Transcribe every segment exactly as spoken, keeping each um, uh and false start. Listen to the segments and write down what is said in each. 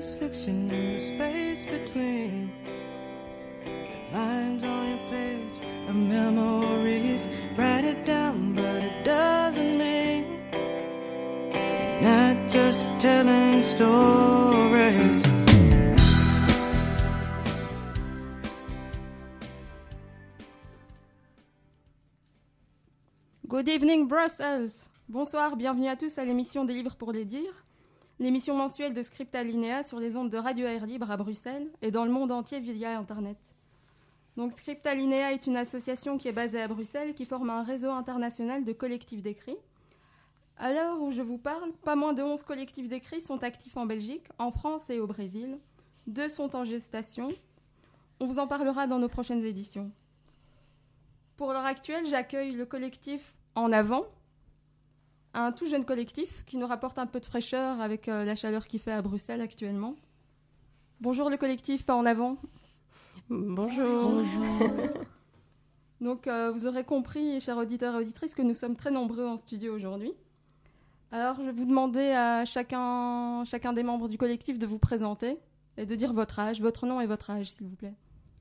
is fiction in the space between the lines on your page of memories. Write it down, but it doesn't mean you're not just telling stories. Good evening Brussels. Bonsoir, bienvenue à tous à l'émission des livres pour les dire, l'émission mensuelle de Script Alinéa sur les ondes de Radio Air Libre à Bruxelles et dans le monde entier via Internet. Donc Script Alinéa est une association qui est basée à Bruxelles et qui forme un réseau international de collectifs d'écrits. À l'heure où je vous parle, pas moins de onze collectifs d'écrits sont actifs en Belgique, en France et au Brésil. Deux sont en gestation. On vous en parlera dans nos prochaines éditions. Pour l'heure actuelle, j'accueille le collectif En Avant, un tout jeune collectif qui nous rapporte un peu de fraîcheur avec euh, la chaleur qu'il fait à Bruxelles actuellement. Bonjour le collectif En Avant. Bonjour. Bonjour. Donc euh, vous aurez compris, chers auditeurs et auditrices, que nous sommes très nombreux en studio aujourd'hui. Alors je vais vous demander à chacun, chacun des membres du collectif de vous présenter et de dire votre âge, votre nom et votre âge, s'il vous plaît.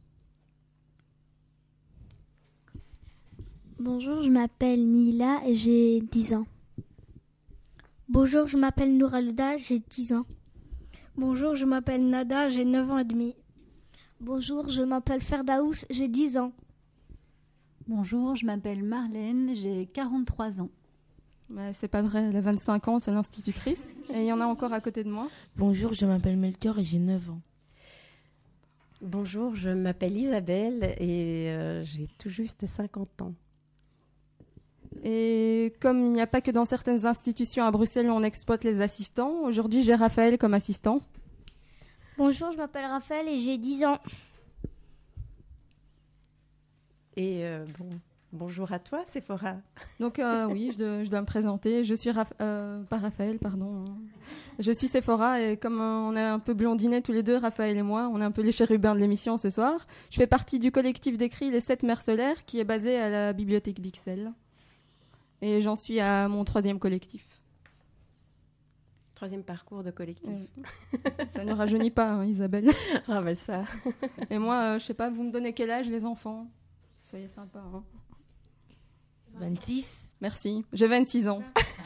Bonjour, je m'appelle Nila et j'ai dix ans. Bonjour, je m'appelle Nouralouda, j'ai dix ans. Bonjour, je m'appelle Nada, j'ai neuf ans et demi. Bonjour, je m'appelle Ferdaous, j'ai dix ans. Bonjour, je m'appelle Marlène, j'ai quarante-trois ans. Ouais, c'est pas vrai, elle a vingt-cinq ans, c'est l'institutrice. Et il y en a encore à côté de moi. Bonjour, je m'appelle Melchior et j'ai neuf ans. Bonjour, je m'appelle Isabelle et euh, j'ai tout juste cinquante ans. Et comme il n'y a pas que dans certaines institutions à Bruxelles où on exploite les assistants, aujourd'hui j'ai Raphaël comme assistant. Bonjour, je m'appelle Raphaël et j'ai dix ans. Et euh, bon, bonjour à toi, Sephora. Donc euh, oui, je dois, je dois me présenter. Je suis Raph- euh, pas Raphaël, pardon. Je suis Sephora et comme euh, on est un peu blondinés tous les deux, Raphaël et moi, on est un peu les chérubins de l'émission ce soir. Je fais partie du collectif d'écrit Les Sept Mères Solaires qui est basé à la bibliothèque d'Ixelles. Et j'en suis à mon troisième collectif. Troisième parcours de collectif. Euh, ça ne rajeunit pas, hein, Isabelle. Ah ben ça. Et moi, euh, je sais pas, vous me donnez quel âge les enfants ? Soyez sympas. Hein. vingt-six. Merci, j'ai vingt-six ans.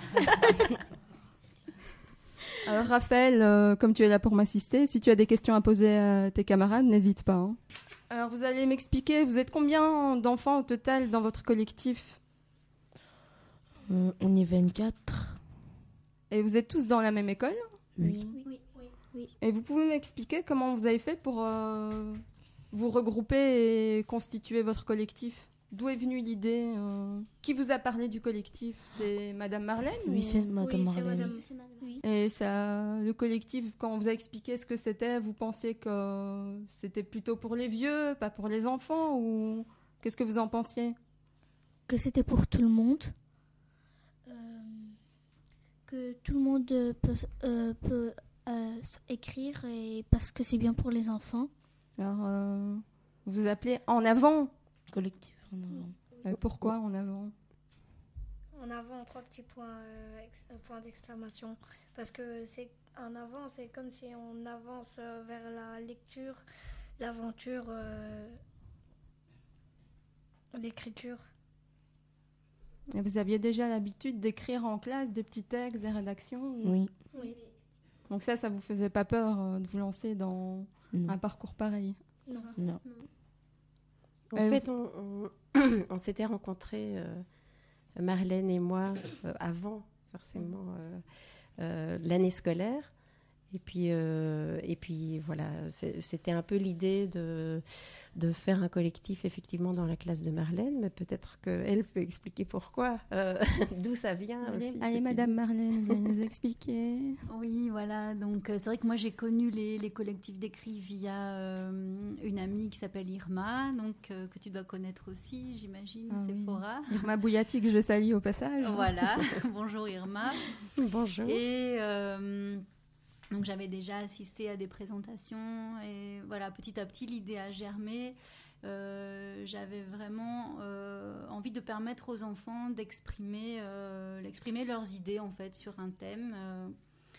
Alors Raphaël, euh, comme tu es là pour m'assister, si tu as des questions à poser à tes camarades, n'hésite pas. Hein. Alors vous allez m'expliquer, vous êtes combien d'enfants au total dans votre collectif ? Euh, on est vingt-quatre. Et vous êtes tous dans la même école ? Oui. Oui, oui, oui. Et vous pouvez m'expliquer comment vous avez fait pour euh, vous regrouper et constituer votre collectif ? D'où est venue l'idée euh, Qui vous a parlé du collectif ? C'est Madame Marlène ? Oui, ou... c'est Madame oui, Marlène. C'est madame, c'est madame. Oui. Et ça, le collectif, quand on vous a expliqué ce que c'était, vous pensez que c'était plutôt pour les vieux, pas pour les enfants, ou qu'est-ce que vous en pensiez ? Que c'était pour tout le monde. Euh, que tout le monde peut, euh, peut euh, écrire et parce que c'est bien pour les enfants. Alors, euh, vous vous appelez En Avant ? Collectif En Avant. Euh, pourquoi En Avant ? En avant, trois petits points, euh, ex- euh, points d'exclamation. Parce que c'est en avant, c'est comme si on avance euh, vers la lecture, l'aventure, euh, l'écriture. Et vous aviez déjà l'habitude d'écrire en classe des petits textes, des rédactions ? ou... Oui. Oui. Donc ça, ça vous faisait pas peur euh, de vous lancer dans Non. un parcours pareil ? Non. Non. En Euh, fait, on, on, on s'était rencontrés, euh, Marlène et moi, euh, avant forcément euh, euh, l'année scolaire. Et puis, euh, et puis voilà, c'est, c'était un peu l'idée de, de faire un collectif effectivement dans la classe de Marlène, mais peut-être qu'elle peut expliquer pourquoi, euh, d'où ça vient. Allez, aussi, allez cette Madame idée. Marlène, vous allez nous expliquer. Oui, voilà. Donc, euh, c'est vrai que moi, j'ai connu les, les collectifs d'écrits via euh, une amie qui s'appelle Irma, donc, euh, que tu dois connaître aussi, j'imagine, Ah oui. Sephora. Irma Bouillati, que je salue au passage. Voilà. Bonjour Irma. Bonjour. Et euh, donc, j'avais déjà assisté à des présentations et voilà, petit à petit, l'idée a germé. Euh, j'avais vraiment euh, envie de permettre aux enfants d'exprimer, euh, d'exprimer leurs idées en fait sur un thème. Euh,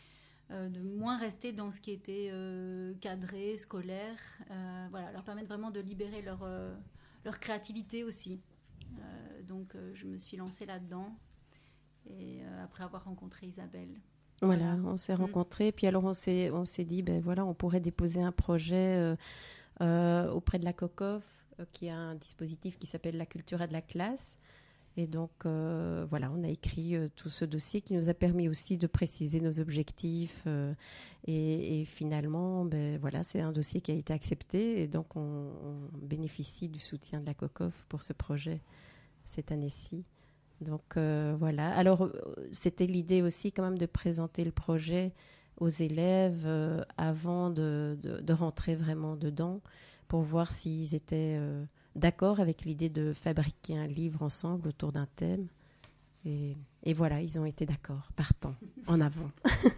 euh, de moins rester dans ce qui était euh, cadré, scolaire. Euh, voilà, leur permettre vraiment de libérer leur, euh, leur créativité aussi. Euh, donc, euh, je me suis lancée là-dedans. Et euh, après avoir rencontré Isabelle. Voilà, voilà. on s'est mmh. rencontrés. Puis alors, on s'est, on s'est dit, ben voilà, on pourrait déposer un projet euh, euh, auprès de la COCOF, euh, qui a un dispositif qui s'appelle La culture et de la classe. Et donc, euh, voilà, on a écrit euh, tout ce dossier qui nous a permis aussi de préciser nos objectifs. Euh, et, et finalement, ben, voilà, c'est un dossier qui a été accepté. Et donc, on, on bénéficie du soutien de la COCOF pour ce projet cette année-ci. Donc, euh, voilà. Alors, c'était l'idée aussi quand même de présenter le projet aux élèves euh, avant de, de, de rentrer vraiment dedans pour voir s'ils étaient... Euh, d'accord avec l'idée de fabriquer un livre ensemble autour d'un thème. Et, et voilà, ils ont été d'accord, partant, en avant.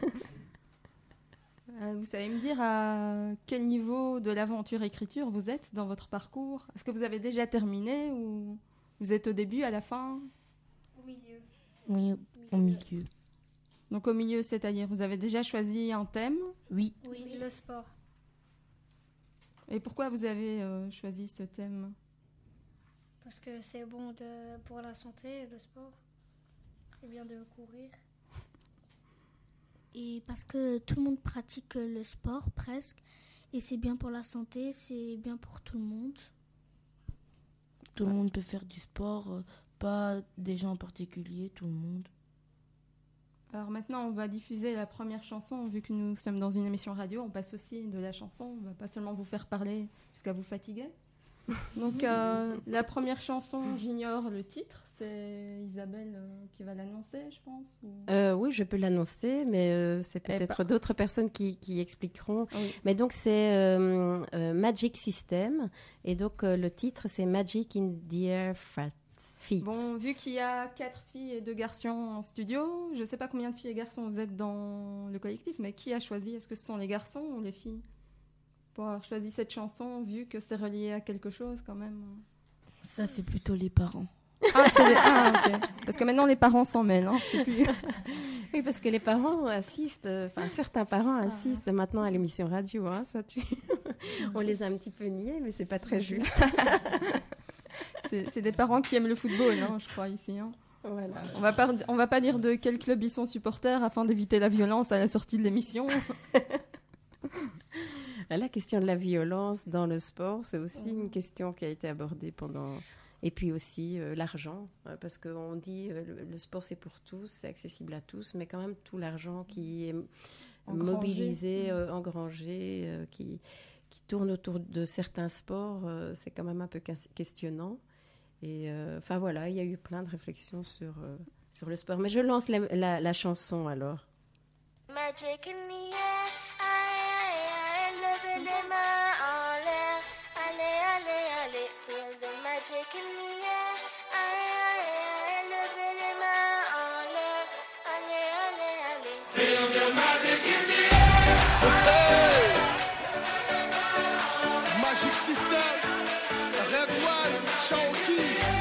euh, vous savez me dire à quel niveau de l'aventure écriture vous êtes dans votre parcours ? Est-ce que vous avez déjà terminé ou vous êtes au début, à la fin ? Au milieu. Oui, au milieu. Donc au milieu, c'est-à-dire, vous avez déjà choisi un thème ? Oui. Oui, oui, le sport. Et pourquoi vous avez euh, choisi ce thème ? Parce que c'est bon de, pour la santé, le sport. C'est bien de courir. Et parce que tout le monde pratique le sport, presque. Et c'est bien pour la santé, c'est bien pour tout le monde. Tout le monde peut faire du sport, euh, pas des gens en particulier, tout le monde. Alors maintenant, on va diffuser la première chanson. Vu que nous sommes dans une émission radio, on passe aussi de la chanson. On ne va pas seulement vous faire parler jusqu'à vous fatiguer. Donc, euh, la première chanson, j'ignore le titre. C'est Isabelle euh, qui va l'annoncer, je pense. Ou... Euh, oui, je peux l'annoncer, mais euh, c'est peut-être pas... d'autres personnes qui, qui expliqueront. Oui. Mais donc, c'est euh, euh, Magic System. Et donc, euh, le titre, c'est Magic in the Air Feet. Bon, vu qu'il y a quatre filles et deux garçons en studio, je ne sais pas combien de filles et garçons vous êtes dans le collectif, mais qui a choisi ? Est-ce que ce sont les garçons ou les filles ? Pour avoir choisi cette chanson, vu que c'est relié à quelque chose quand même. Ça, c'est plutôt les parents. Ah, c'est les... ah ok. Parce que maintenant, les parents s'en mêlent. Hein, c'est plus... Oui, parce que les parents assistent, enfin, certains parents assistent ah. maintenant à l'émission radio. Hein, ça, tu... On les a un petit peu niés, mais c'est pas très juste. c'est, c'est des parents qui aiment le football, hein, je crois, ici. Hein. Voilà. On va pas, on va pas dire de quel club ils sont supporters afin d'éviter la violence à la sortie de l'émission. La question de la violence dans le sport, c'est aussi une question qui a été abordée pendant... Et puis aussi euh, l'argent, hein, parce qu'on dit euh, le, le sport c'est pour tous, c'est accessible à tous, mais quand même tout l'argent qui est engrangé. mobilisé, euh, engrangé, euh, qui, qui tourne autour de certains sports, euh, c'est quand même un peu questionnant. Et enfin euh, voilà, il y a eu plein de réflexions sur, euh, sur le sport. Mais je lance la, la, la chanson alors. Magic in the air, aïe, aïe, aïe, levez les mains en l'air, allez, allez, allez, feel the magic in the air, aïe, aïe, aïe, levez les mains en l'air, allez, allez, allez, feel the magic in the air. Hey! Magic System, Red One, Shaoki.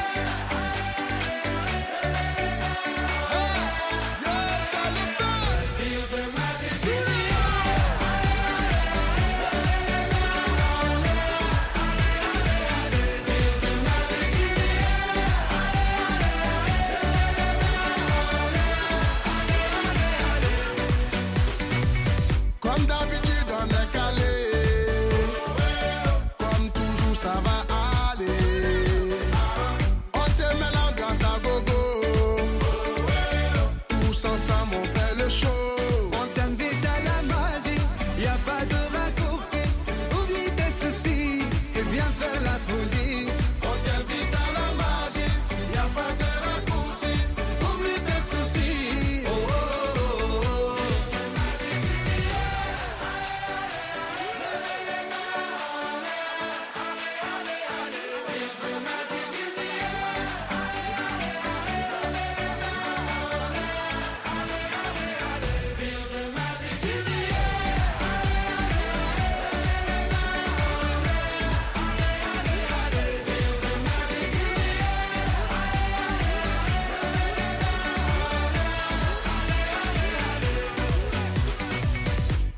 Ensemble on fait le show. On t'invite à la magie, y a pas de raccourci. Oublie tes soucis, c'est bien faire la folie. On t'invite à la magie, y a pas de raccourci. Oublie tes soucis. Oh, oh, oh, oh.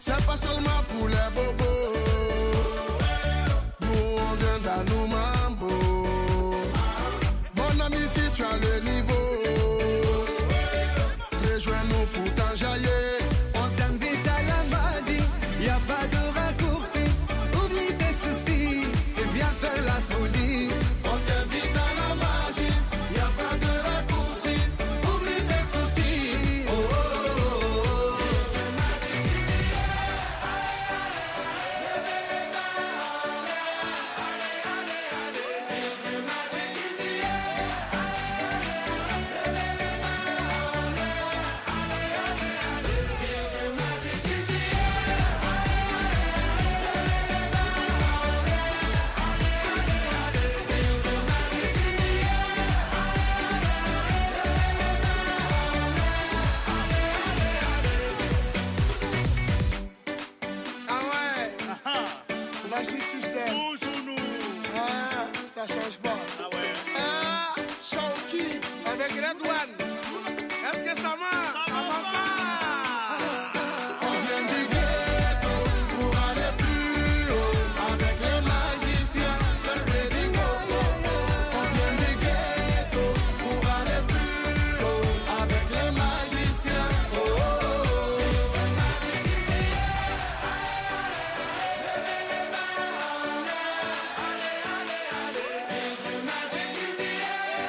c'est pas seulement pour les bobos. Nous on vient d'Anou Mambo. Mon ami, si tu as le niveau, rejoins-nous pour t'enjailler. On t'invite à la magie, y a pas de raccourci. Oublie tes soucis et viens faire la folie. On t'invite à la magie, y a pas de raccourci. Oublie tes soucis. Oh, oh, oh, oh. Levez les mains en l'air. Allez, allez, allez. Feel the magic in the air. Levez les mains en l'air. Allez, allez, allez. Feel the magic in the air. Levez les mains en l'air. Allez, allez, allez. Feel the magic in the air. Levez les mains en l'air. Allez, allez, allez. Ah ouais. Magic System. Toujours nous. Ah, ça change pas. Ah ouais. Ah, Shawky avec Red One. Est-ce que ça marche? Ça va pas. On vient du ghetto pour aller plus haut avec les magiciens. C'est ready go. On vient du ghetto pour aller plus haut avec les magiciens. Oh, oh, oh. Levez les mains en l'air. Allez, allez, allez. Feel the magic in the air.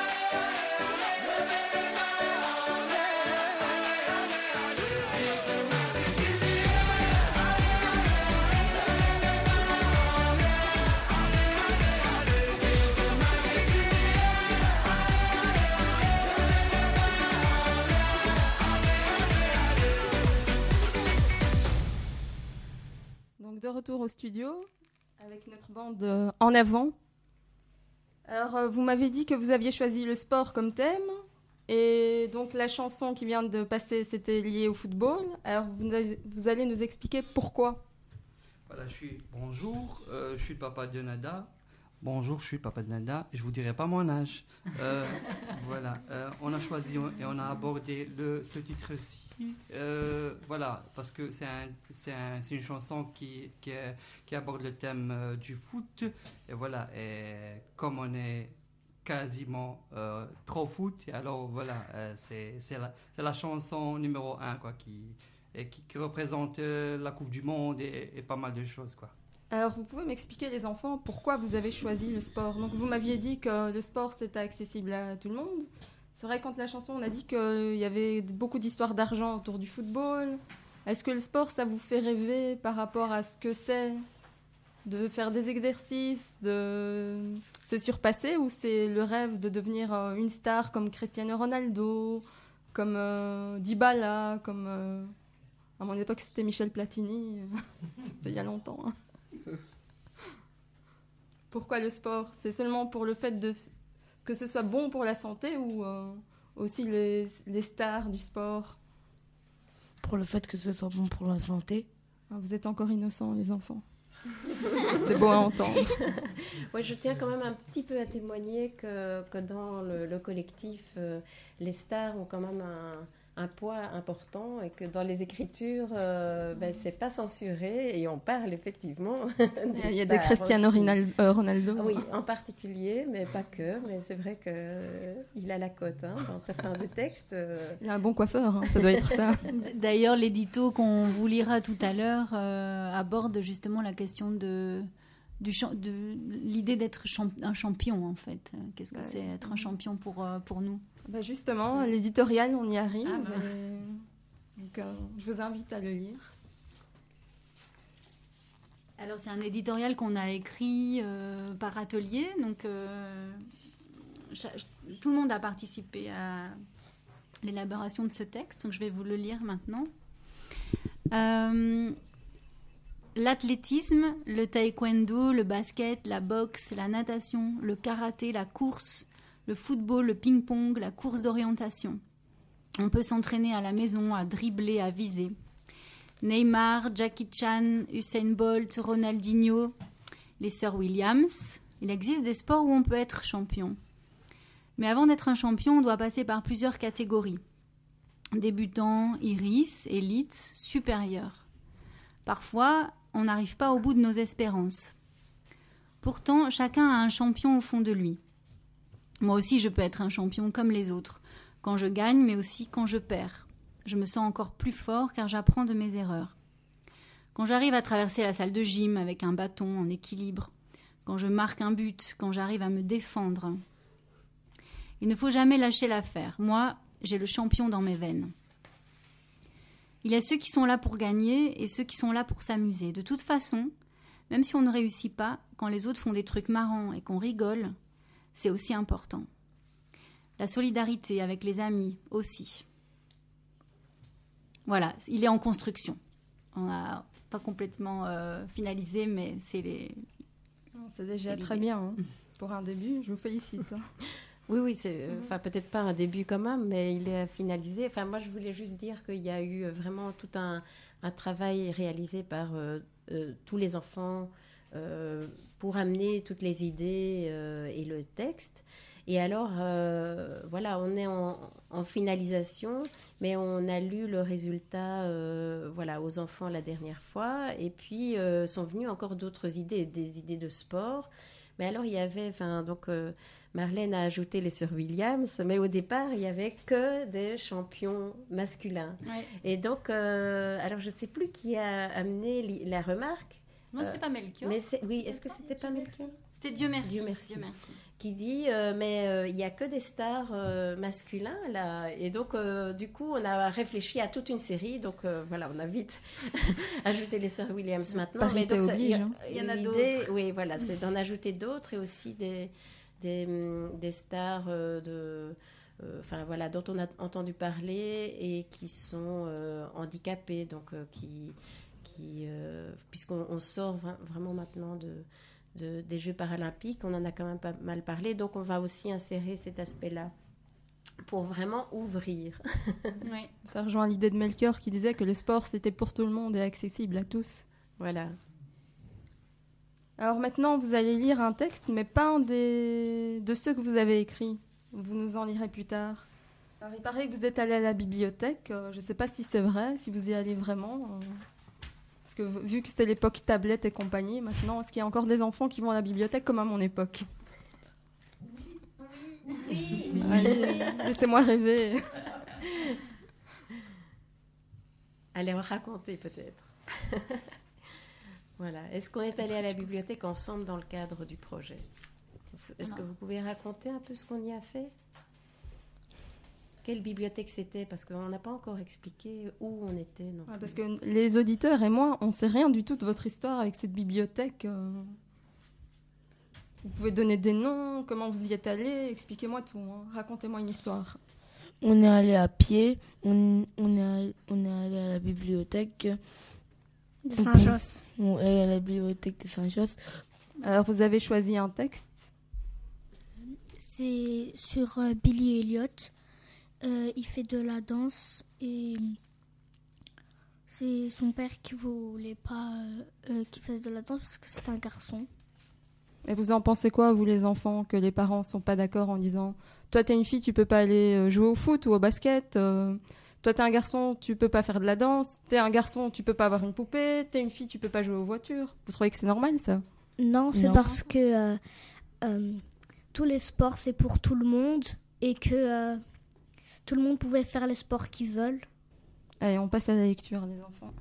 Levez les mains en l'air. Allez, allez, allez. Feel the magic in the air. Levez les mains en l'air. Allez, allez, allez. Feel the magic in the air. Levez les mains en l'air. Donc de retour au studio avec notre bande euh, en avant. Alors euh, vous m'avez dit que vous aviez choisi le sport comme thème et donc la chanson qui vient de passer c'était lié au football. Alors vous, avez- vous allez nous expliquer pourquoi. Voilà, je suis bonjour, euh, je suis le papa de Nada. Bonjour, je suis le papa de Nada. Je vous dirai pas mon âge. Euh, voilà, euh, on a choisi et on a abordé le, ce titre-ci. Euh, voilà, parce que c'est un, c'est un, c'est une chanson qui, qui, est- qui aborde le thème euh, du foot. Et voilà, et comme on est quasiment euh, trop foot, alors voilà, euh, c'est, c'est, la, c'est la chanson numéro un quoi, qui, et qui, qui représente euh, la Coupe du Monde et, et pas mal de choses quoi. Alors vous pouvez m'expliquer les enfants pourquoi vous avez choisi le sport. Donc vous m'aviez dit que le sport c'était accessible à tout le monde. C'est vrai quand la chanson on a dit qu'il y avait beaucoup d'histoires d'argent autour du football. Est-ce que le sport ça vous fait rêver par rapport à ce que c'est de faire des exercices, de se surpasser ou c'est le rêve de devenir euh, une star comme Cristiano Ronaldo, comme euh, Dybala, comme euh, à mon époque c'était Michel Platini, c'était il y a longtemps. Hein. Pourquoi le sport? C'est seulement pour le fait de que ce soit bon pour la santé ou euh, aussi les, les stars du sport? Pour le fait que ce soit bon pour la santé. Ah, vous êtes encore innocents, les enfants. C'est beau à entendre. Ouais, je tiens quand même un petit peu à témoigner que, que dans le, le collectif, euh, les stars ont quand même un, un poids important et que dans les écritures, euh, ben, c'est pas censuré et on parle effectivement. Il y a des Cristiano Ronaldo, euh, Ronaldo. Oui, en particulier, mais pas que. Mais c'est vrai que euh, il a la cote hein, dans certains des textes. Euh... Il a un bon coiffeur, hein, ça doit être ça. D'ailleurs, l'édito qu'on vous lira tout à l'heure euh, aborde justement la question de, du champ- de l'idée d'être champ- un champion en fait. Qu'est-ce que Ouais. c'est être un champion pour, euh, pour nous? Bah justement, l'éditorial, on y arrive. Ah bah. et- Donc, euh, je vous invite à le lire. Alors, c'est un éditorial qu'on a écrit euh, par atelier. Donc, euh, cha- tout le monde a participé à l'élaboration de ce texte. Donc, je vais vous le lire maintenant. Euh, L'athlétisme, le taekwondo, le basket, la boxe, la natation, le karaté, la course, le football, le ping-pong, la course d'orientation. On peut s'entraîner à la maison, à dribbler, à viser. Neymar, Jackie Chan, Usain Bolt, Ronaldinho, les sœurs Williams. Il existe des sports où on peut être champion. Mais avant d'être un champion, on doit passer par plusieurs catégories. Débutant, iris, élite, supérieur. Parfois, on n'arrive pas au bout de nos espérances. Pourtant, chacun a un champion au fond de lui. Moi aussi, je peux être un champion comme les autres, quand je gagne, mais aussi quand je perds. Je me sens encore plus fort car j'apprends de mes erreurs. Quand j'arrive à traverser la salle de gym avec un bâton en équilibre, quand je marque un but, quand j'arrive à me défendre. Il ne faut jamais lâcher l'affaire. Moi, j'ai le champion dans mes veines. Il y a ceux qui sont là pour gagner et ceux qui sont là pour s'amuser. De toute façon, même si on ne réussit pas, quand les autres font des trucs marrants et qu'on rigole, c'est aussi important. La solidarité avec les amis aussi. Voilà, il est en construction. On n'a pas complètement euh, finalisé, mais c'est les... C'est déjà très bien hein. Pour un début, je vous félicite. Hein. Oui, oui, c'est, euh, enfin, peut-être pas un début quand même, mais il est finalisé. Enfin, moi, je voulais juste dire qu'il y a eu vraiment tout un, un travail réalisé par euh, euh, tous les enfants euh, pour amener toutes les idées euh, et le texte. Et alors, euh, voilà, on est en, en finalisation, mais on a lu le résultat euh, voilà, aux enfants la dernière fois. Et puis, euh, sont venues encore d'autres idées, des idées de sport. Mais alors, il y avait, enfin, donc... Euh, Marlène a ajouté les sœurs Williams, mais au départ, il n'y avait que des champions masculins. Ouais. Et donc, euh, alors je ne sais plus qui a amené li- la remarque. Moi, euh, c'est pas Melchior. Mais c'est, oui, est-ce que c'était pas Melchior ? C'était Dieu merci. Dieu merci. Dieu merci. Qui dit, euh, mais euh, il n'y a que des stars euh, masculins, là. Et donc, euh, du coup, on a réfléchi à toute une série. Donc, euh, voilà, on a vite ajouté les sœurs Williams maintenant. Mais donc, ça, il, y a, hein. il y en a l'idée, d'autres. Oui, voilà, c'est d'en ajouter d'autres et aussi des... Des, des stars euh, de, euh, enfin, voilà, dont on a entendu parler et qui sont euh, handicapées, donc euh, qui, qui euh, puisqu'on on sort vra- vraiment maintenant de, de, des Jeux paralympiques, on en a quand même pas mal parlé, donc on va aussi insérer cet aspect-là pour vraiment ouvrir. Oui. Ça rejoint l'idée de Melchior qui disait que le sport c'était pour tout le monde et accessible à tous. Voilà. Alors maintenant, vous allez lire un texte, mais pas un des... de ceux que vous avez écrits. Vous nous en lirez plus tard. Alors, il paraît que vous êtes allé à la bibliothèque. Euh, je ne sais pas si c'est vrai, si vous y allez vraiment. Euh... Parce que vu que c'est l'époque tablette et compagnie, maintenant, est-ce qu'il y a encore des enfants qui vont à la bibliothèque comme à mon époque ? Oui, oui. Allez, laissez-moi rêver. Allez, raconter peut-être. Voilà. Est-ce qu'on est allé à la bibliothèque ensemble dans le cadre du projet ? Est-ce que vous pouvez raconter un peu ce qu'on y a fait ? Quelle bibliothèque c'était ? Parce qu'on n'a pas encore expliqué où on était. Non Ouais, parce que les auditeurs et moi, on ne sait rien du tout de votre histoire avec cette bibliothèque. Euh... Vous pouvez donner des noms, comment vous y êtes allé, expliquez-moi tout. Hein. Racontez-moi une histoire. On est allé à pied, on, on, est, on est allé à la bibliothèque... De Saint-Josse. On est à la bibliothèque de Saint-Josse. Alors, vous avez choisi un texte ? C'est sur euh, Billy Elliot. Euh, il fait de la danse et c'est son père qui voulait pas euh, euh, qu'il fasse de la danse parce que c'est un garçon. Et vous en pensez quoi, vous les enfants, que les parents sont pas d'accord en disant « Toi, t'es une fille, tu peux pas aller jouer au foot ou au basket euh, toi, t'es un garçon, tu peux pas faire de la danse. T'es un garçon, tu peux pas avoir une poupée. T'es une fille, tu peux pas jouer aux voitures. » Vous trouvez que c'est normal, ça ? Non, c'est Non. parce que euh, euh, tous les sports, c'est pour tout le monde et que euh, tout le monde pouvait faire les sports qu'ils veulent. Allez, on passe à la lecture, les enfants.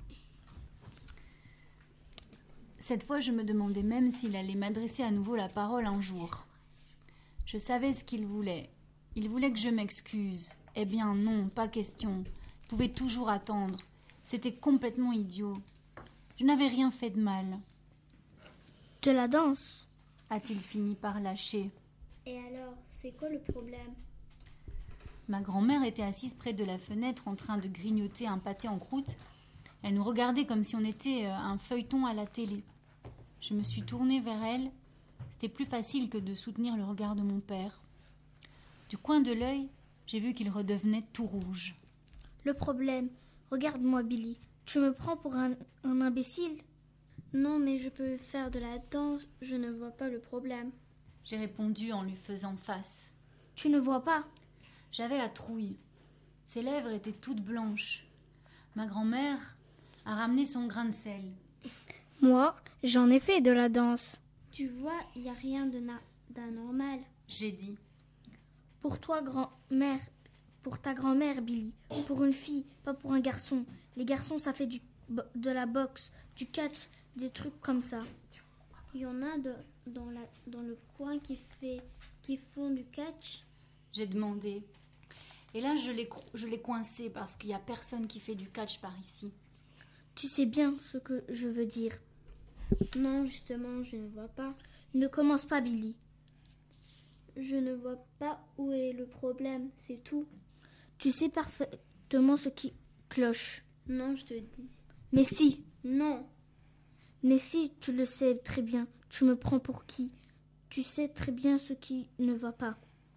Cette fois, je me demandais même s'il allait m'adresser à nouveau la parole un jour. Je savais ce qu'il voulait. Il voulait que je m'excuse. Eh bien non, pas question. Il pouvait toujours attendre. C'était complètement idiot. Je n'avais rien fait de mal. De la danse ? A-t-il fini par lâcher. Et alors, c'est quoi le problème ? Ma grand-mère était assise près de la fenêtre en train de grignoter un pâté en croûte. Elle nous regardait comme si on était un feuilleton à la télé. Je me suis tournée vers elle. C'était plus facile que de soutenir le regard de mon père. Du coin de l'œil, j'ai vu qu'il redevenait tout rouge. Le problème, regarde-moi Billy, tu me prends pour un, un imbécile ? Non, mais je peux faire de la danse, je ne vois pas le problème. J'ai répondu en lui faisant face. Tu ne vois pas ? J'avais la trouille. Ses lèvres étaient toutes blanches. Ma grand-mère a ramené son grain de sel. Moi, j'en ai fait de la danse. Tu vois, il n'y a rien de na- d'anormal. J'ai dit. Pour toi, grand-mère, pour ta grand-mère, Billy. Pour une fille, pas pour un garçon. Les garçons, ça fait du, de la boxe, du catch, des trucs comme ça. Il y en a de, dans, la, dans le coin qui, fait, qui font du catch. J'ai demandé. Et là, je l'ai, je l'ai coincé parce qu'il n'y a personne qui fait du catch par ici. Tu sais bien ce que je veux dire. Non, justement, je ne vois pas. Ne commence pas, Billy. Je ne vois pas où est le problème, c'est tout. Tu sais parfaitement ce qui cloche. Non, je te dis. Mais si. Non. Mais si, tu le sais très bien. Tu me prends pour qui? Tu sais très bien ce qui ne va pas.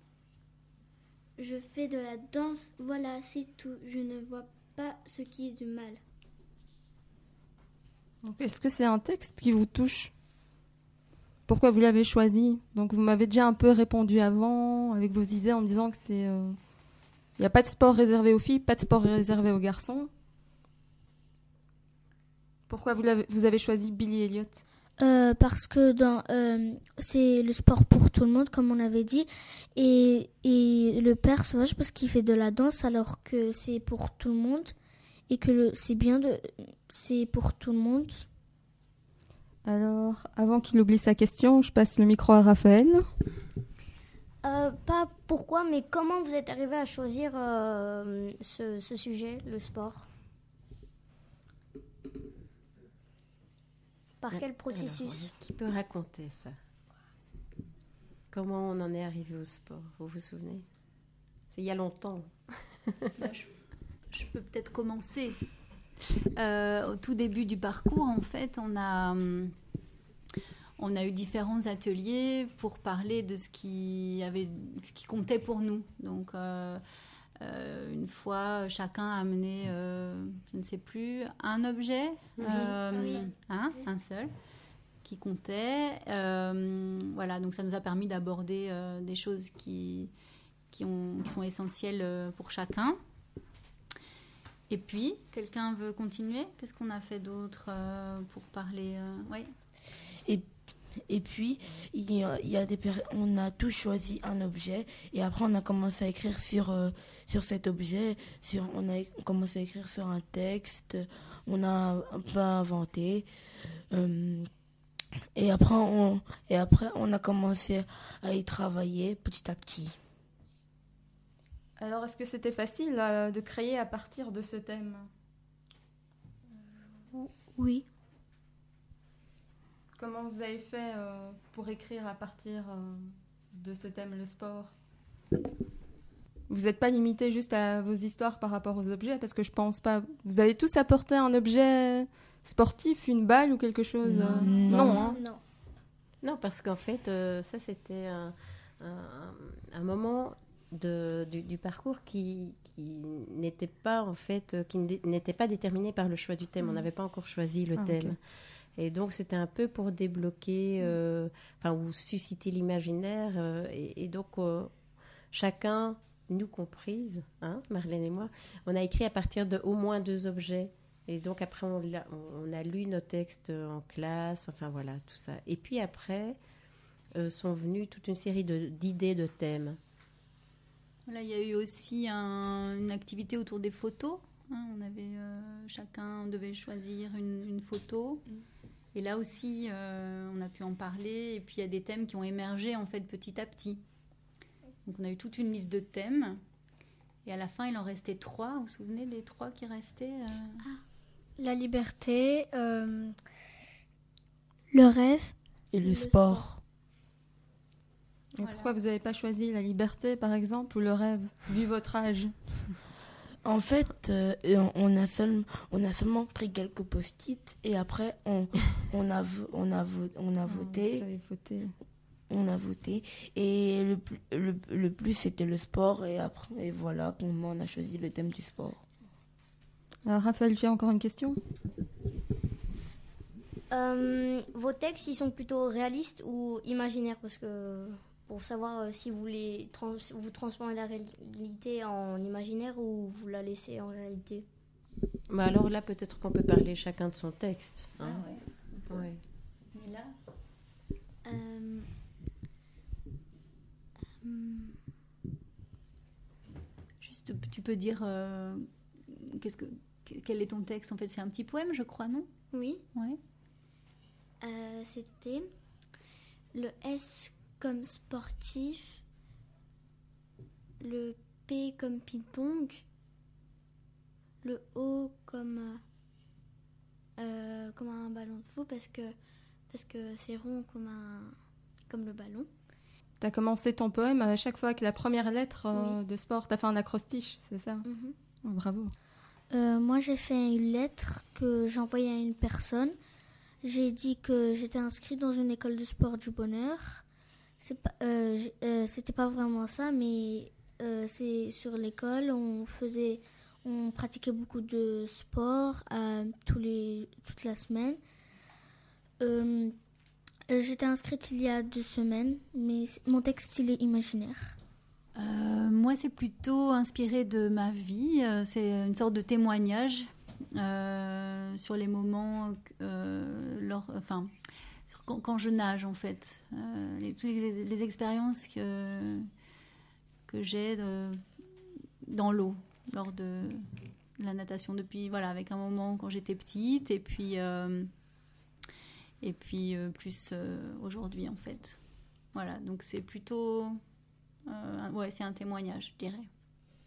Je fais de la danse, voilà, c'est tout. Je ne vois pas ce qui est du mal. Donc, est-ce que c'est un texte qui vous touche? Pourquoi vous l'avez choisi? Donc vous m'avez déjà un peu répondu avant avec vos idées en me disant que c'est, il euh, n'y a pas de sport réservé aux filles, pas de sport réservé aux garçons. Pourquoi vous, l'avez, vous avez choisi Billy Elliot? Euh, parce que dans, euh, c'est le sport pour tout le monde, comme on avait dit, et, et le père sauvage parce qu'il fait de la danse alors que c'est pour tout le monde et que le, c'est bien de, c'est pour tout le monde. Alors, avant qu'il oublie sa question, je passe le micro à Raphaël. Euh, pas pourquoi, mais comment vous êtes arrivé à choisir euh, ce, ce sujet, le sport? Par quel processus? Alors, qui peut raconter ça? Comment on en est arrivé au sport? Vous vous souvenez? C'est il y a longtemps. Bah, je, je peux peut-être commencer. Euh, au tout début du parcours, en fait, on a, on a eu différents ateliers pour parler de ce qui, avait, ce qui comptait pour nous. Donc, euh, euh, une fois, chacun a amené, euh, je ne sais plus, un objet, Oui. euh, Oui. hein, un seul, qui comptait. Euh, voilà, donc ça nous a permis d'aborder euh, des choses qui, qui, ont, qui sont essentielles pour chacun. Et puis, quelqu'un veut continuer? Qu'est-ce qu'on a fait d'autre euh, pour parler euh, ouais. Et, et puis, il y a, il y a des péri- on a tous choisi un objet et après on a commencé à écrire sur, euh, sur cet objet. Sur, on a commencé à écrire sur un texte, on a un peu inventé. Euh, et, après, on, et après, on a commencé à y travailler petit à petit. Alors, est-ce que c'était facile euh, de créer à partir de ce thème? Oui. Comment vous avez fait euh, pour écrire à partir euh, de ce thème, le sport? Vous n'êtes pas limité juste à vos histoires par rapport aux objets, parce que je pense pas. Vous avez tous apporté un objet sportif, une balle ou quelque chose? Non. euh, Non. Non, hein. Non. Non, parce qu'en fait, euh, ça c'était un, un, un moment de, du, du parcours qui, qui n'était pas en fait, qui n'était pas déterminé par le choix du thème. Mmh. On n'avait pas encore choisi le Ah, thème. ok. Et donc c'était un peu pour débloquer, euh, enfin ou susciter l'imaginaire. Euh, et, et donc euh, chacun, nous comprises, hein, Marlène et moi, on a écrit à partir de au moins deux objets. Et donc après on a, on a lu nos textes en classe, enfin voilà tout ça. Et puis après euh, sont venues toute une série de, d'idées de thèmes. Voilà, il y a eu aussi un, une activité autour des photos. Hein, on avait, euh, chacun devait choisir une, une photo. Et là aussi, euh, on a pu en parler. Et puis, il y a des thèmes qui ont émergé, en fait, petit à petit. Donc, on a eu toute une liste de thèmes. Et à la fin, il en restait trois. Vous vous souvenez des trois qui restaient euh... ah. La liberté, euh, le rêve et le, le sport. sport. Et Voilà. pourquoi vous n'avez pas choisi la liberté, par exemple, ou le rêve, vu votre âge? En fait, euh, on, on, a seul, on a seulement pris quelques post-it et après on, on, a, vo- on, a, vo- on a voté. Vous avez voté. On a voté et le, plus- le, le plus c'était le sport et après et voilà comment on a choisi le thème du sport. Alors, Raphaël, tu as encore une question? Euh, vos textes, ils sont plutôt réalistes ou imaginaires? Parce que pour savoir euh, si vous les trans- vous transformez la réalité en imaginaire ou vous la laissez en réalité. Mais alors là, peut-être qu'on peut parler chacun de son texte. Hein. Ah ouais. Ouais. Nila Euh, hum, Juste, tu peux dire euh, qu'est-ce que, quel est ton texte en fait? C'est un petit poème, je crois, non? Oui. Ouais. Euh, C'était le S comme sportif, le P comme ping-pong, le O comme, euh, euh, comme un ballon de foot parce que, parce que c'est rond comme, un, comme le ballon. Tu as commencé ton poème à chaque fois que la première lettre euh, Oui. de sport. Tu as fait un acrostiche, c'est ça? Mhm. Oh, bravo. Euh, moi, j'ai fait une lettre que j'ai envoyée à une personne. J'ai dit que j'étais inscrite dans une école de sport du bonheur. C'est pas, euh, j'- euh, c'était pas vraiment ça, mais euh, c'est sur l'école. On faisait, on pratiquait beaucoup de sport euh, tous les, toute la semaine. Euh, euh, j'étais inscrite il y a deux semaines, mais c- mon texte il est imaginaire. Euh, moi, c'est plutôt inspiré de ma vie. Euh, C'est une sorte de témoignage euh, sur les moments, euh, lors, enfin, sur quand, quand je nage en fait, euh, les, toutes les, les expériences que que j'ai de- dans l'eau lors de la natation depuis voilà avec un moment quand j'étais petite et puis euh, et puis euh, plus euh, aujourd'hui en fait. Voilà, donc c'est plutôt Euh, ouais, c'est un témoignage, je dirais.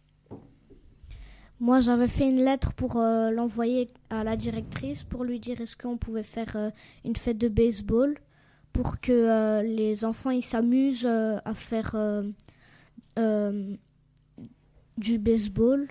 Moi, j'avais fait une lettre pour euh, l'envoyer à la directrice pour lui dire est-ce qu'on pouvait faire euh, une fête de baseball pour que euh, les enfants ils s'amusent euh, à faire euh, euh, du baseball.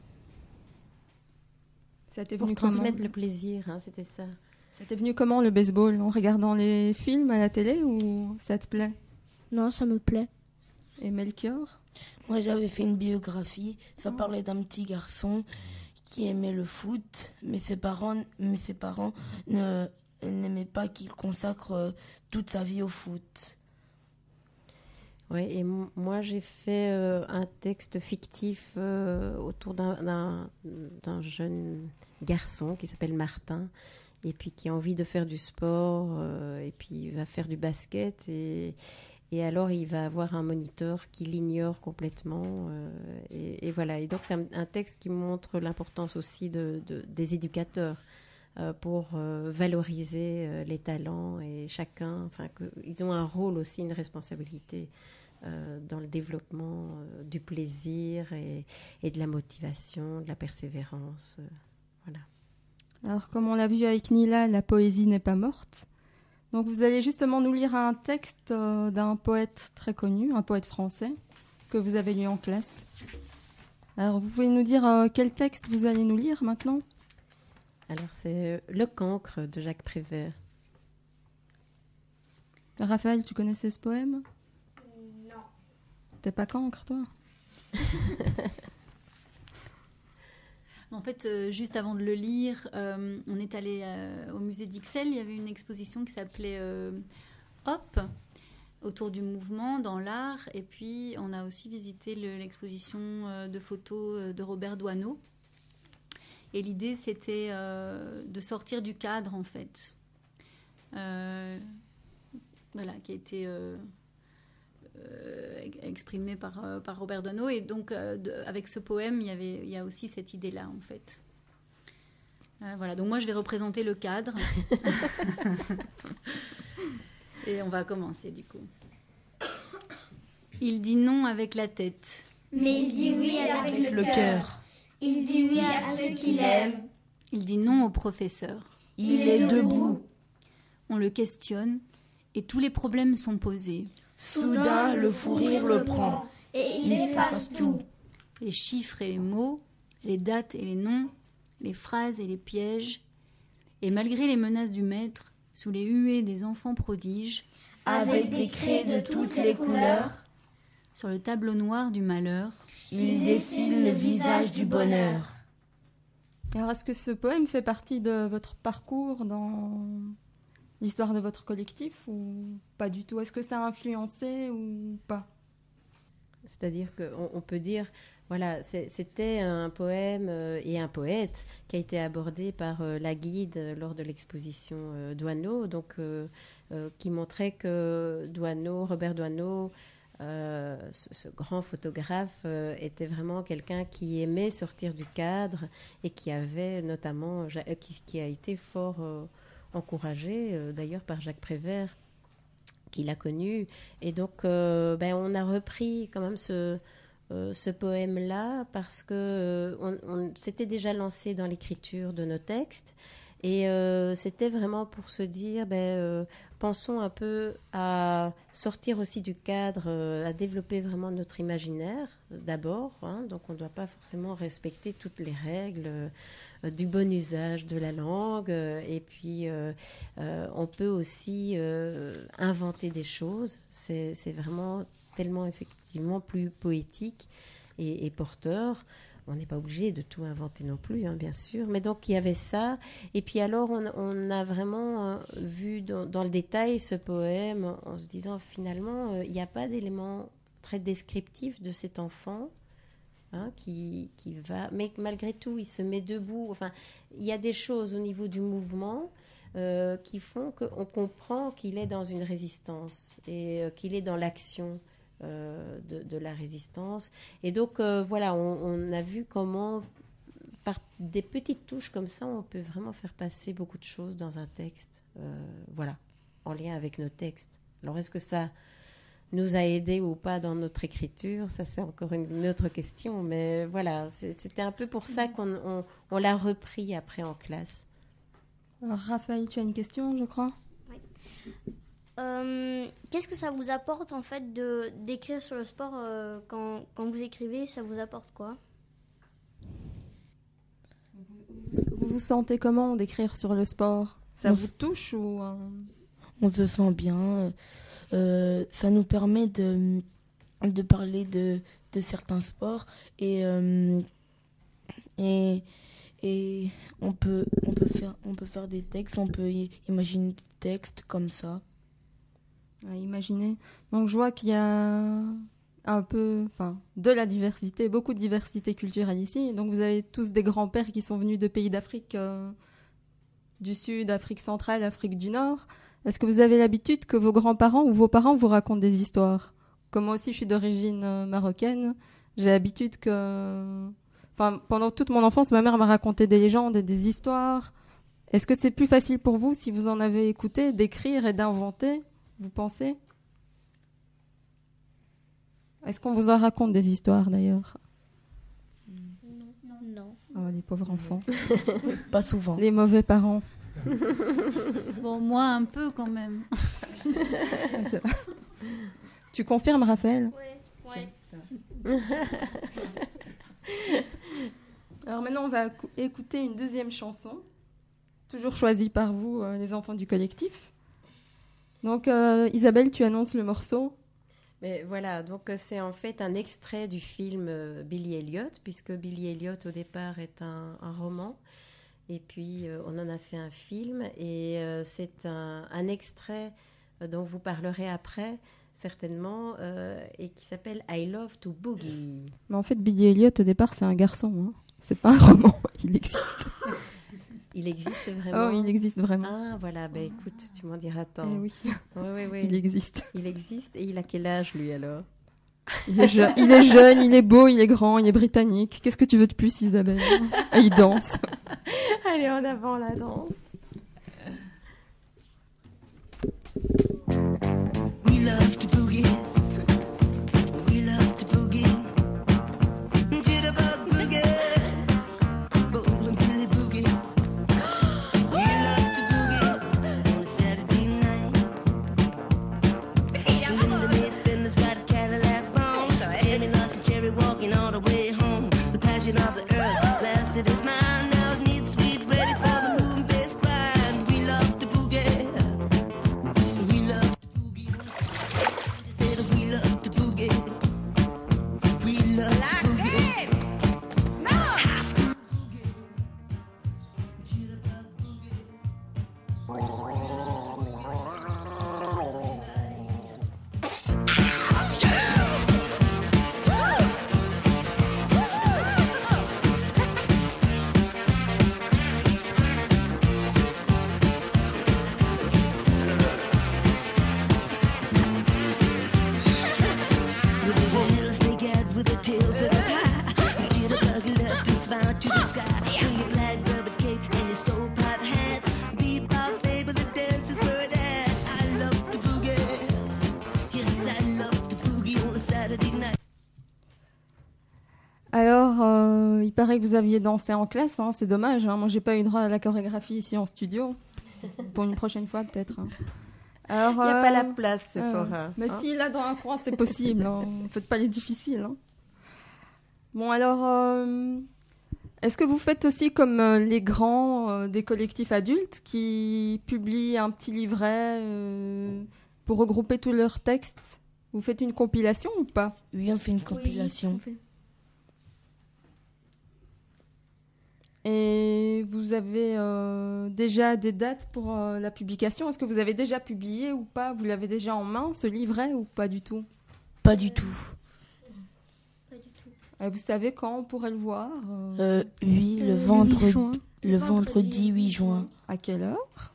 Ça t'est Pour venu comment? transmettre le plaisir, hein, c'était ça. Ça t'est venu comment le baseball? En regardant les films à la télé ou ça te plaît? Non, ça me plaît. Et Melchior? Moi, j'avais fait une biographie. Ça parlait d'un petit garçon qui aimait le foot, mais ses parents, mais ses parents ne, n'aimaient pas qu'il consacre euh, toute sa vie au foot. Ouais, et m- moi j'ai fait euh, un texte fictif euh, autour d'un, d'un, d'un jeune garçon qui s'appelle Martin et puis qui a envie de faire du sport euh, et puis il va faire du basket et, et alors il va avoir un moniteur qui l'ignore complètement euh, et, et voilà. Et donc c'est un, un texte qui montre l'importance aussi de, de, des éducateurs euh, pour euh, valoriser euh, les talents et chacun, enfin que, ils ont un rôle aussi, une responsabilité Euh, dans le développement euh, du plaisir et, et de la motivation, de la persévérance. Euh, voilà. Alors, comme on l'a vu avec Nila, la poésie n'est pas morte. Donc, vous allez justement nous lire un texte euh, d'un poète très connu, un poète français, que vous avez lu en classe. Alors, vous pouvez nous dire euh, quel texte vous allez nous lire maintenant? Alors, c'est Le Cancre de Jacques Prévert. Raphaël, tu connaissais ce poème? T'es pas cancre, toi? En fait, euh, juste avant de le lire, euh, on est allé euh, au musée d'Ixelles. Il y avait une exposition qui s'appelait euh, Hop, autour du mouvement dans l'art. Et puis, on a aussi visité le- l'exposition euh, de photos euh, de Robert Doisneau. Et l'idée, c'était euh, de sortir du cadre, en fait. Euh, voilà, qui a été... Euh, Euh, exprimé par, euh, par Robert Doisneau. Et donc, euh, de, avec ce poème, il y, avait, il y a aussi cette idée-là, en fait. Euh, voilà, donc moi, je vais représenter le cadre. Et on va commencer, du coup. Il dit non avec la tête. Mais il dit oui avec le, Le cœur. Il dit oui à ceux qu'il aime. Il dit non au professeur. Il est debout. On le questionne et tous les problèmes sont posés. Soudain, le fou rire le prend. Et il efface tout. Les chiffres et les mots, les dates et les noms, les phrases et les pièges. Et malgré les menaces du maître, sous les huées des enfants prodiges, Avec des craies de toutes les couleurs, sur le tableau noir du malheur, il dessine le visage du bonheur. Alors, est-ce que ce poème fait partie de votre parcours dans l'histoire de votre collectif ou pas du tout? Est-ce que ça a influencé ou pas? C'est-à-dire qu'on on peut dire voilà, c'est, c'était un poème euh, et un poète qui a été abordé par euh, la guide euh, lors de l'exposition euh, Doisneau, donc euh, euh, qui montrait que Doisneau, Robert Doisneau, euh, ce, ce grand photographe, euh, était vraiment quelqu'un qui aimait sortir du cadre et qui avait notamment, euh, qui, qui a été fort euh, encouragé, euh, d'ailleurs par Jacques Prévert, qui l'a connu. Et donc, euh, ben, on a repris quand même ce... Euh, ce poème-là parce que euh, on, on s'était déjà lancé dans l'écriture de nos textes et euh, c'était vraiment pour se dire ben, euh, pensons un peu à sortir aussi du cadre, euh, à développer vraiment notre imaginaire d'abord, hein, donc on ne doit pas forcément respecter toutes les règles euh, du bon usage de la langue euh, et puis euh, euh, on peut aussi euh, inventer des choses, c'est, c'est vraiment tellement effectivement plus poétique et, et porteur. On n'est pas obligé de tout inventer non plus, hein, bien sûr. Mais donc, il y avait ça. Et puis alors, on, on a vraiment euh, vu dans, dans le détail ce poème en se disant, finalement, euh, il n'y a pas d'élément très descriptif de cet enfant hein, qui, qui va... Mais malgré tout, il se met debout. Enfin, il y a des choses au niveau du mouvement euh, qui font qu'on comprend qu'il est dans une résistance et euh, qu'il est dans l'action. Euh, de, de la résistance. Et donc, euh, voilà, on, on a vu comment, par des petites touches comme ça, on peut vraiment faire passer beaucoup de choses dans un texte, euh, voilà, en lien avec nos textes. Alors, est-ce que ça nous a aidés ou pas dans notre écriture ? Ça, c'est encore une autre question, mais voilà, c'est, c'était un peu pour ça qu'on on, on l'a repris après en classe. Alors, Raphaël, tu as une question, je crois ? Oui. Euh, qu'est-ce que ça vous apporte en fait de, d'écrire sur le sport euh, quand, quand vous écrivez, ça vous apporte quoi ? Vous vous sentez comment d'écrire sur le sport ? Ça on vous touche ou euh... On se sent bien. Euh, ça nous permet de, de parler de, de certains sports et, euh, et, et on, peut, on, peut faire, on peut faire des textes, on peut y, imaginer des textes comme ça. À imaginer. Donc je vois qu'il y a un peu, enfin, de la diversité, beaucoup de diversité culturelle ici. Donc vous avez tous des grands-pères qui sont venus de pays d'Afrique euh, du Sud, Afrique centrale, Afrique du Nord. Est-ce que vous avez l'habitude que vos grands-parents ou vos parents vous racontent des histoires ? Comme moi aussi, je suis d'origine euh, marocaine. J'ai l'habitude que, enfin, pendant toute mon enfance, ma mère m'a raconté des légendes et des histoires. Est-ce que c'est plus facile pour vous, si vous en avez écouté, d'écrire et d'inventer ? Vous pensez ? Est-ce qu'on vous en raconte des histoires d'ailleurs ? Non. Non. Oh, les pauvres enfants. Pas souvent. Les mauvais parents. Bon, moi un peu quand même. Tu confirmes, Raphaël ? Oui. Ouais. Alors maintenant, on va écouter une deuxième chanson, toujours choisie par vous, euh, les enfants du collectif. Donc, euh, Isabelle, tu annonces le morceau. Mais voilà, donc c'est en fait un extrait du film euh, Billy Elliot, puisque Billy Elliot, au départ, est un, un roman. Et puis, euh, on en a fait un film. Et euh, c'est un, un extrait euh, dont vous parlerez après, certainement, euh, et qui s'appelle « I Love to Boogie ». Mais en fait, Billy Elliot, au départ, c'est un garçon. Hein. C'est pas un roman, il existe. Il existe vraiment. Oh, il existe vraiment. Ah, voilà, ben écoute, tu m'en diras tant. Eh oui. Oui, oui, oui. Il existe. Il existe. Et il a quel âge, lui, alors ? il est, je... il est jeune, il est beau, il est grand, il est britannique. Qu'est-ce que tu veux de plus, Isabelle ? Et il danse. Allez, en avant, la danse. We love to boogie. We love to boogie. Jitterbug boogie. Bowling Billy boogie. We love to boogie on a Saturday night. In the Midfielders got a Cadillac bone. Kenny lost a cherry walking all the way home. The passion of the earth lasted his mind. Now it needs sweet, ready for the moon bass grind. We love to boogie. We love to boogie. Say the Alors, euh, il paraît que vous aviez dansé en classe, hein, c'est dommage. Hein. Moi, j'ai pas eu droit à la chorégraphie ici en studio. Pour une prochaine fois, peut-être. Hein. Alors, il n'y a euh, pas la place, c'est euh, fort. Hein. Mais si, là, dans un coin, c'est possible. Hein. Faites pas les difficiles. Hein. Bon, alors, euh, est-ce que vous faites aussi comme euh, les grands euh, des collectifs adultes qui publient un petit livret euh, pour regrouper tous leurs textes? Vous faites une compilation ou pas? Oui, on fait une compilation. Oui, on fait- Et vous avez euh, déjà des dates pour euh, la publication? Est-ce que vous avez déjà publié ou pas? Vous l'avez déjà en main, ce livret, ou pas du tout? Pas du tout. Pas du tout. Et vous savez quand on pourrait le voir? euh, Euh, oui, le, Euh, vendredi, huit juin. le vendredi huit juin. À quelle heure?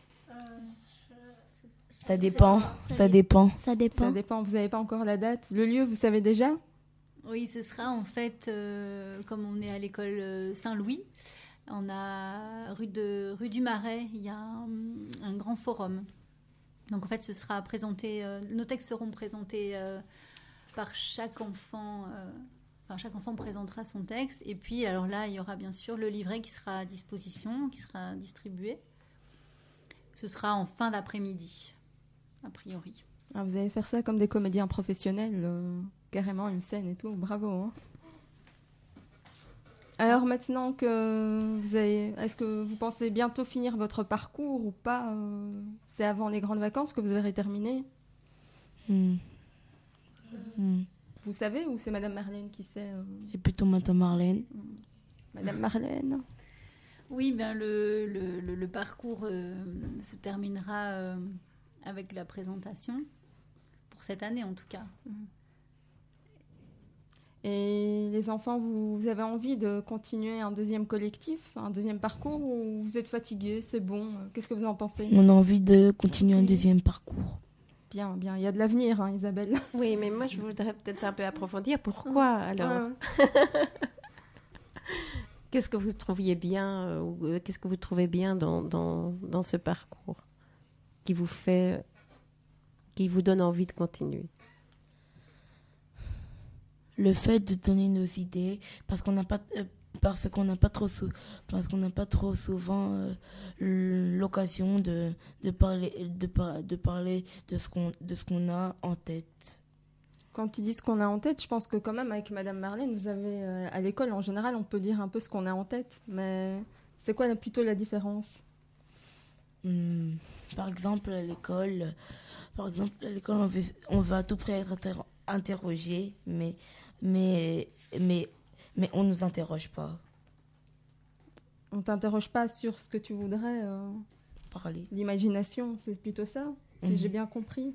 Ça dépend, ça dépend. Ça dépend. Ça dépend, vous n'avez pas encore la date. Le lieu, vous savez déjà? Oui, ce sera en fait, euh, comme on est à l'école euh, Saint-Louis, on a rue, de, rue du Marais, il y a un, un grand forum. Donc en fait, ce sera présenté, euh, nos textes seront présentés euh, par chaque enfant. Euh, enfin, chaque enfant présentera son texte. Et puis, alors là, il y aura bien sûr le livret qui sera à disposition, qui sera distribué. Ce sera en fin d'après-midi, a priori. Ah, vous allez faire ça comme des comédiens professionnels, euh, carrément une scène et tout. Bravo. Hein. Alors maintenant que vous avez, est-ce que vous pensez bientôt finir votre parcours ou pas? euh, C'est avant les grandes vacances que vous aurez terminé? Hmm. Hmm. Vous savez, ou c'est Madame Marlène qui sait? euh, C'est plutôt Madame Marlène. Madame Marlène. Oui, ben le, le, le, le parcours euh, se terminera euh, avec la présentation, pour cette année en tout cas. Et les enfants, vous, vous avez envie de continuer un deuxième collectif, un deuxième parcours, ou vous êtes fatigués, c'est bon? Qu'est-ce que vous en pensez? On a envie de continuer un deuxième parcours. Bien, bien, il y a de l'avenir, hein, Isabelle. Oui, mais moi, je voudrais peut-être un peu approfondir. Pourquoi, alors? Ouais. Qu'est-ce que vous trouviez bien, euh, ou euh, qu'est-ce que vous trouvez bien dans, dans, dans ce parcours qui vous fait, qui vous donne envie de continuer? Le fait de donner nos idées, parce qu'on n'a pas, euh, parce qu'on n'a pas trop, sou- parce qu'on n'a pas trop souvent euh, l'occasion de, de parler, de, par- de parler de ce qu'on, de ce qu'on a en tête. Quand tu dis ce qu'on a en tête, je pense que quand même avec Madame Marlène, vous avez euh, à l'école en général, on peut dire un peu ce qu'on a en tête, mais c'est quoi là, plutôt la différence? Hmm, par exemple, à l'école, par exemple, à l'école, on, veut- on va à tout près être inter- interrogé, mais, mais, mais, mais on nous interroge pas. On t'interroge pas sur ce que tu voudrais euh, parler. L'imagination, c'est plutôt ça, si Mhm. j'ai bien compris.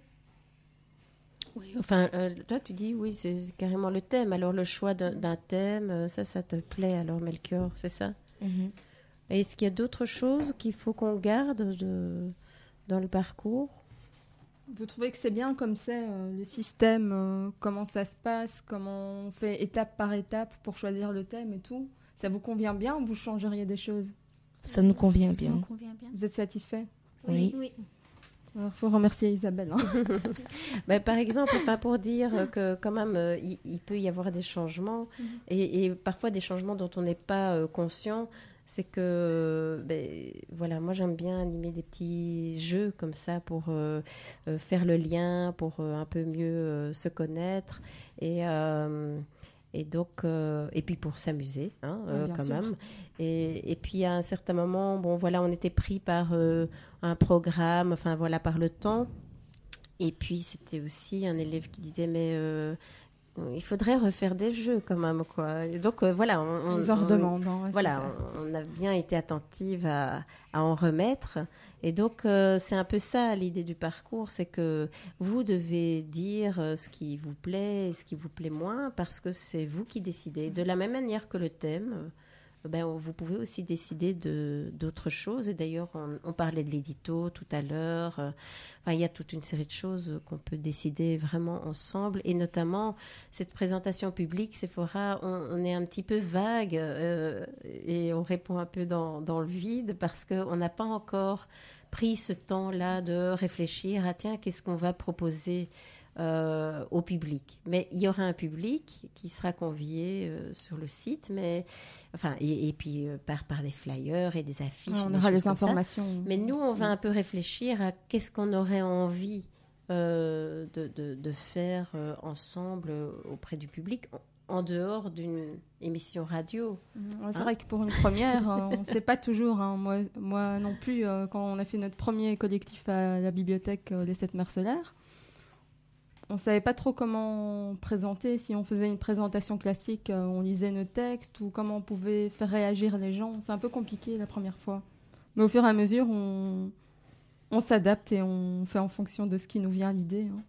Oui, enfin, euh, toi, tu dis, oui, c'est c'est carrément le thème. Alors, le choix d'un d'un thème, euh, ça, ça te plaît, alors, Melchior, c'est ça? Mhm. Et est-ce qu'il y a d'autres choses qu'il faut qu'on garde de, dans le parcours? Vous trouvez que c'est bien comme c'est, euh, le système, euh, comment ça se passe, comment on fait étape par étape pour choisir le thème et tout? Ça vous convient bien ou vous changeriez des choses? Ça nous convient Ça bien. nous convient bien. Vous êtes satisfait? Oui. Oui. Il faut remercier Isabelle. Hein. Ben, par exemple, enfin, pour dire que quand même, euh, il, il peut y avoir des changements, Mhm. et, et parfois des changements dont on n'est pas euh, conscient. C'est que, ben, voilà, moi j'aime bien animer des petits jeux comme ça pour euh, euh, faire le lien, pour euh, un peu mieux euh, se connaître, et, euh, et donc, euh, et puis pour s'amuser, hein, Ah, euh, bien quand sûr. même. Et, et puis à un certain moment, bon voilà, on était pris par euh, un programme, enfin voilà, par le temps. Et puis c'était aussi un élève qui disait, mais euh, il faudrait refaire des jeux quand même, quoi. Et donc euh, voilà, on, on, Ils en on- redemandent, hein, ouais, voilà, c'est on, on a bien été attentive à, à en remettre. Et donc euh, c'est un peu ça l'idée du parcours, c'est que vous devez dire euh, ce qui vous plaît et ce qui vous plaît moins, parce que c'est vous qui décidez. De la même manière que le thème, euh, ben, vous pouvez aussi décider de, d'autres choses. Et d'ailleurs, on, on parlait de l'édito tout à l'heure. Euh, Enfin, il y a toute une série de choses qu'on peut décider vraiment ensemble. Et notamment, cette présentation publique, Sephora, on, on est un petit peu vague euh, et on répond un peu dans, dans le vide parce qu'on n'a pas encore pris ce temps-là de réfléchir à, tiens, qu'est-ce qu'on va proposer euh, au public. Mais il y aura un public qui sera convié euh, sur le site, mais enfin et, et puis euh, par par des flyers et des affiches. Ouais, on des aura choses les comme ça. informations. Mais nous, on va un peu réfléchir à qu'est-ce qu'on aurait envie euh, de, de, de faire euh, ensemble euh, auprès du public, en, en dehors d'une émission radio. Ouais, c'est Hein? vrai que pour une première, euh, on ne sait pas toujours. Hein. Moi, moi non plus, euh, quand on a fait notre premier collectif à la bibliothèque euh, Les Sept Mercellaires, on ne savait pas trop comment présenter. Si on faisait une présentation classique, euh, on lisait nos textes, ou comment on pouvait faire réagir les gens. C'est un peu compliqué la première fois. Mais au fur et à mesure, on, on s'adapte et on fait en fonction de ce qui nous vient à l'idée. Hein.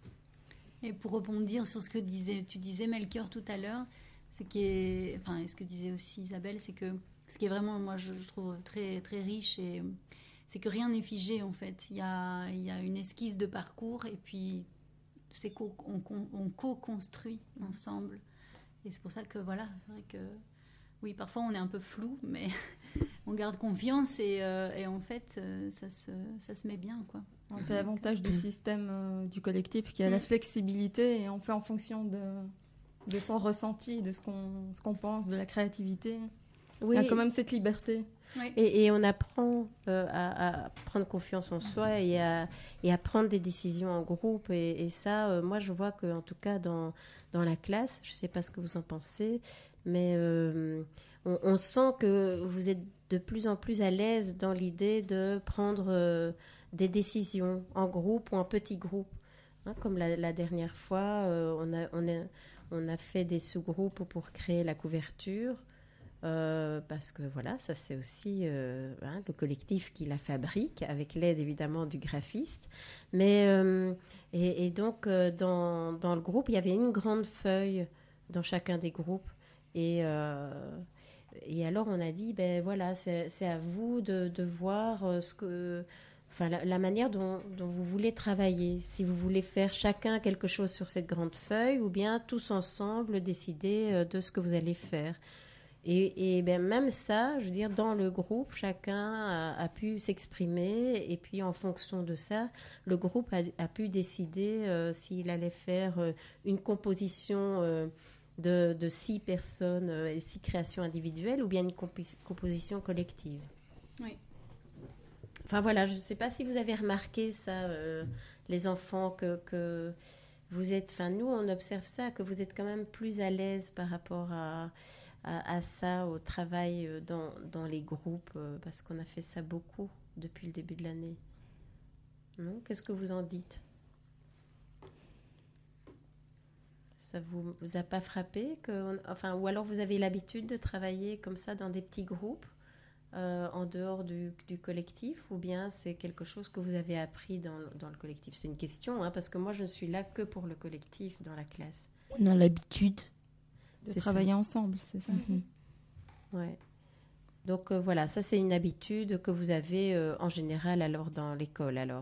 Et pour rebondir sur ce que disait, tu disais, Melchior, tout à l'heure, ce qui est, enfin, ce que disait aussi Isabelle, c'est que ce qui est vraiment, moi, je, je trouve très, très riche, et, c'est que rien n'est figé, en fait. Il y a, il y a une esquisse de parcours, et puis c'est co- on, on co-construit ensemble. Et c'est pour ça que, voilà, c'est vrai que, oui, parfois on est un peu flou, mais on garde confiance, et, euh, et en fait, euh, ça, se, ça se met bien, quoi. C'est l'avantage du système euh, du collectif, qui a la flexibilité, et on fait en fonction de, de son ressenti, de ce qu'on, ce qu'on pense, de la créativité. Oui. Il y a quand même cette liberté. Oui. Et, et on apprend euh, à, à prendre confiance en soi et à, et à prendre des décisions en groupe. Et, et ça, euh, moi, je vois qu'en tout cas, dans, dans la classe, je ne sais pas ce que vous en pensez, mais euh, on, on sent que vous êtes de plus en plus à l'aise dans l'idée de prendre euh, des décisions en groupe ou en petit groupe. Hein, comme la, la dernière fois, euh, on, a, on, a, on a fait des sous-groupes pour créer la couverture. Euh, parce que voilà, ça c'est aussi euh, hein, le collectif qui la fabrique, avec l'aide évidemment du graphiste. Mais, euh, et, et donc, euh, dans, dans le groupe, il y avait une grande feuille dans chacun des groupes. Et, euh, et alors, on a dit, ben voilà, c'est, c'est à vous de, de voir euh, ce que, enfin, la, la manière dont, dont vous voulez travailler. Si vous voulez faire chacun quelque chose sur cette grande feuille, ou bien tous ensemble décider euh, de ce que vous allez faire. Et, et ben même ça, je veux dire, dans le groupe, chacun a, a pu s'exprimer, et puis en fonction de ça, le groupe a, a pu décider euh, s'il allait faire euh, une composition euh, de, de six personnes euh, et six créations individuelles, ou bien une compi- composition collective. Oui. Enfin voilà, je ne sais pas si vous avez remarqué ça, euh, les enfants, que, que vous êtes, enfin nous on observe ça, que vous êtes quand même plus à l'aise par rapport à... À, à ça, au travail dans, dans les groupes, euh, parce qu'on a fait ça beaucoup depuis le début de l'année. Non ? Qu'est-ce que vous en dites ? Ça vous, vous a pas frappé que, enfin, ou alors vous avez l'habitude de travailler comme ça dans des petits groupes euh, en dehors du, du collectif, ou bien c'est quelque chose que vous avez appris dans, dans le collectif ? C'est une question, hein, parce que moi je ne suis là que pour le collectif dans la classe. On a l'habitude de c'est travailler ça. ensemble, c'est ça. Mm-hmm. Ouais. Donc euh, voilà, ça c'est une habitude que vous avez euh, en général alors dans l'école alors.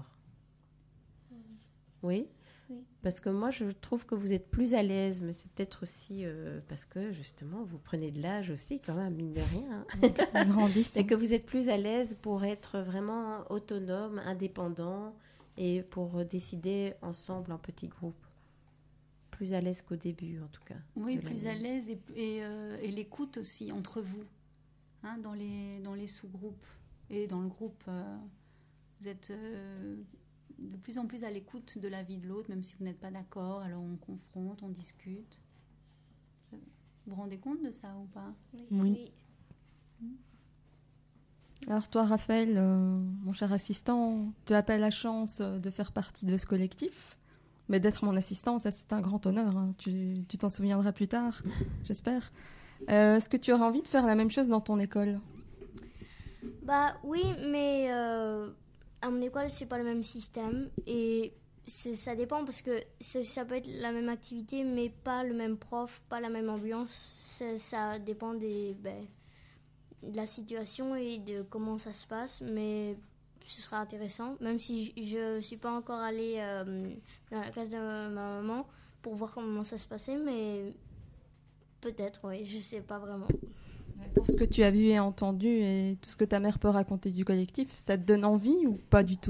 Oui. Oui. Parce que moi je trouve que vous êtes plus à l'aise, mais c'est peut-être aussi euh, parce que justement vous prenez de l'âge aussi quand même, mine de rien. Hein. Et que vous êtes plus à l'aise pour être vraiment autonome, indépendant, et pour décider ensemble en petits groupes. Plus à l'aise qu'au début, en tout cas. Oui, plus à l'aise, et, et, euh, et l'écoute aussi entre vous, hein, dans les, dans les sous-groupes et dans le groupe. Euh, vous êtes euh, de plus en plus à l'écoute de la vie de l'autre, même si vous n'êtes pas d'accord. Alors on confronte, on discute. Vous vous rendez compte de ça ou pas ? Oui. oui. Alors toi, Raphaël, euh, mon cher assistant, tu n'as pas la chance de faire partie de ce collectif. Mais d'être mon assistant, ça c'est un grand honneur. Hein. Tu, tu t'en souviendras plus tard, j'espère. Euh, est-ce que tu aurais envie de faire la même chose dans ton école ? Bah oui, mais euh, à mon école, c'est pas le même système. Et c'est, ça dépend parce que ça, ça peut être la même activité, mais pas le même prof, pas la même ambiance. Ça, ça dépend des, ben, de la situation et de comment ça se passe. Mais ce sera intéressant, même si je ne suis pas encore allée euh, dans la classe de ma maman pour voir comment ça se passait, mais peut-être, oui, je ne sais pas vraiment. Pour ce que tu as vu et entendu et tout ce que ta mère peut raconter du collectif, ça te donne envie ou pas du tout ?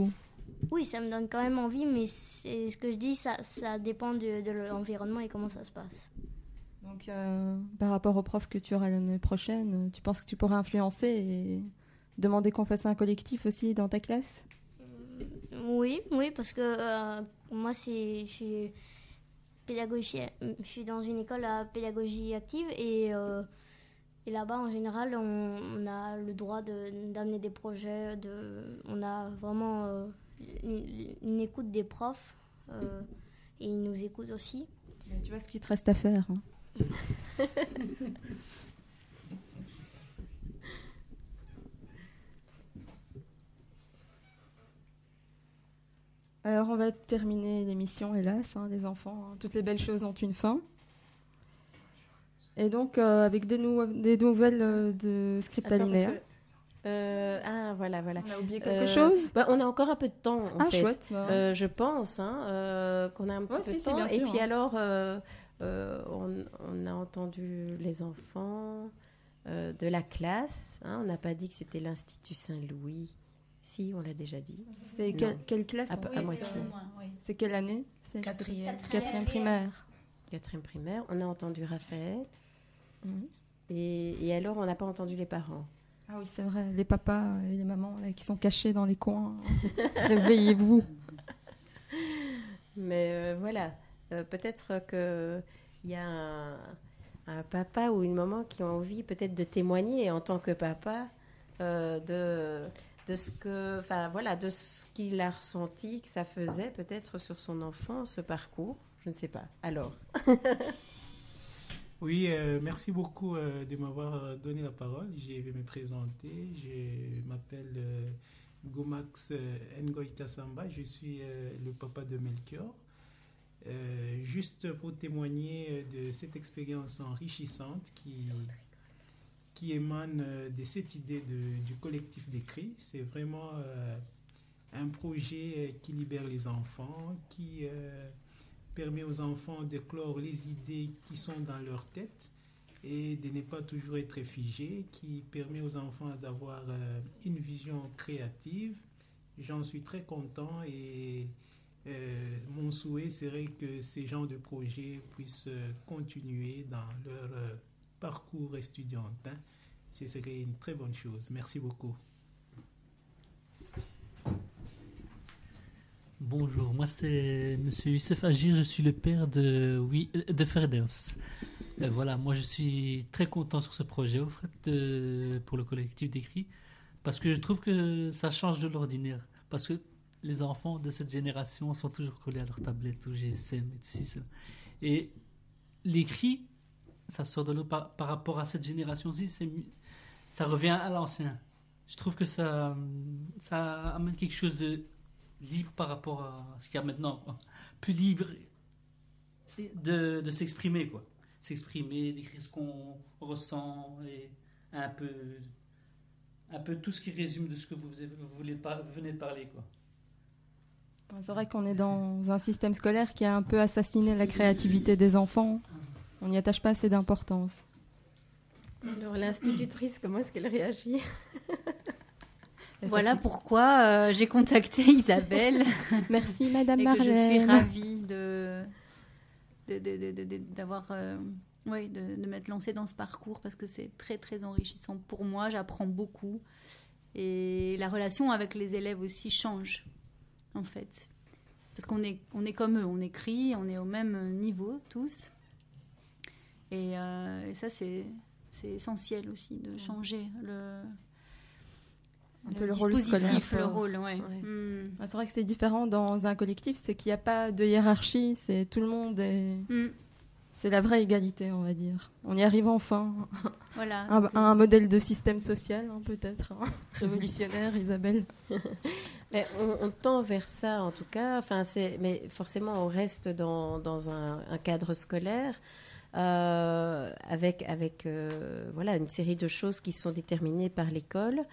Oui, ça me donne quand même envie, mais c'est ce que je dis, ça, ça dépend de, de l'environnement et comment ça se passe. Donc, euh, par rapport aux profs que tu auras l'année prochaine, tu penses que tu pourras influencer et demander qu'on fasse un collectif aussi dans ta classe? Oui, oui, parce que euh, moi, c'est, je suis pédagogie, je suis dans une école à pédagogie active et, euh, et là-bas, en général, on, on a le droit de, d'amener des projets, de, on a vraiment euh, une, une écoute des profs euh, et ils nous écoutent aussi. Mais tu vois ce qu'il te reste à faire. Hein. Alors, on va terminer l'émission, hélas, hein, les enfants. Hein, toutes les belles choses ont une fin. Et donc, euh, avec des, nou- des nouvelles euh, de Script Attends, Alinéa. parce que, euh, ah, voilà, voilà. On a oublié quelque Euh, chose bah, On a encore un peu de temps, en Ah, fait. chouette. Bah. Euh, je pense hein, euh, qu'on a un petit Ouais, peu si, de si, temps. bien Et sûr, puis hein. alors, euh, euh, on, on a entendu les enfants euh, de la classe. Hein, on n'a pas dit que c'était l'Institut Saint-Louis. Si, on l'a déjà dit. C'est Non. quelle, quelle classe À, en à fait moitié. C'est quelle année? C'est Quatrième. Quatrième primaire. Quatrième primaire. On a entendu Raphaël. Mhm. Et, et alors, on n'a pas entendu les parents. Ah oui, c'est vrai, les papas et les mamans là, qui sont cachés dans les coins. Réveillez-vous. Mais euh, voilà, euh, peut-être qu'il y a un, un papa ou une maman qui ont envie peut-être de témoigner en tant que papa euh, de, de ce que, enfin voilà, de ce qu'il a ressenti, que ça faisait peut-être sur son enfant, ce parcours. Je ne sais pas. Alors. Oui, euh, merci beaucoup euh, de m'avoir donné la parole. Je vais me présenter. Je m'appelle euh, Gomax euh, Ngoy Kassamba. Je suis euh, le papa de Melchior. Euh, juste pour témoigner de cette expérience enrichissante qui, qui émane de cette idée de, du collectif d'écrit. C'est vraiment euh, un projet qui libère les enfants, qui euh, permet aux enfants de clore les idées qui sont dans leur tête et de ne pas toujours être figés, qui permet aux enfants d'avoir euh, une vision créative. J'en suis très content et euh, mon souhait serait que ces genres de projets puissent euh, continuer dans leur euh, parcours estudiantin. Ce serait une très bonne chose. Merci beaucoup. Bonjour, moi c'est Monsieur Youssef Agir, je suis le père de, oui, de Ferdeus. Euh, voilà, moi je suis très content sur ce projet au fait, de, pour le collectif d'écrit parce que je trouve que ça change de l'ordinaire. Parce que les enfants de cette génération sont toujours collés à leur tablette ou G S M et tout ça. Et l'écrit, ça sort de l'eau par, par rapport à cette génération-ci, c'est, ça revient à l'ancien. Je trouve que ça, ça amène quelque chose de libre par rapport à ce qu'il y a maintenant, quoi. Plus libre de, de s'exprimer, quoi. S'exprimer, d'écrire ce qu'on ressent et un peu, un peu tout ce qui résume de ce que vous, vous, voulez pas, vous venez de parler, quoi. C'est vrai qu'on est dans un système scolaire qui a un peu assassiné la créativité des enfants. On n'y attache pas assez d'importance. Alors l'institutrice, comment est-ce qu'elle réagit? Voilà pourquoi euh, j'ai contacté Isabelle. Merci Madame et Marlène. Que je suis ravie de, de, de, de, de, de, d'avoir, euh, ouais, de, de m'être lancée dans ce parcours parce que c'est très très enrichissant pour moi. J'apprends beaucoup et la relation avec les élèves aussi change en fait. Parce qu'on est, on est comme eux, on écrit, on est au même niveau tous. Et, euh, et ça c'est, c'est essentiel aussi de changer le... Un le peu le rôle scolaire. Le rôle, ouais. Ouais. Mm. C'est vrai que c'est différent dans un collectif, c'est qu'il n'y a pas de hiérarchie, c'est tout le monde est... Mm. C'est la vraie égalité, on va dire. On y arrive enfin. Voilà. Un, à un modèle de système social, hein, peut-être. Hein. Révolutionnaire, Isabelle. Mais on, on tend vers ça, en tout cas. Enfin, c'est, mais forcément, on reste dans, dans un, un cadre scolaire euh, avec, avec euh, voilà, une série de choses qui sont déterminées par l'école.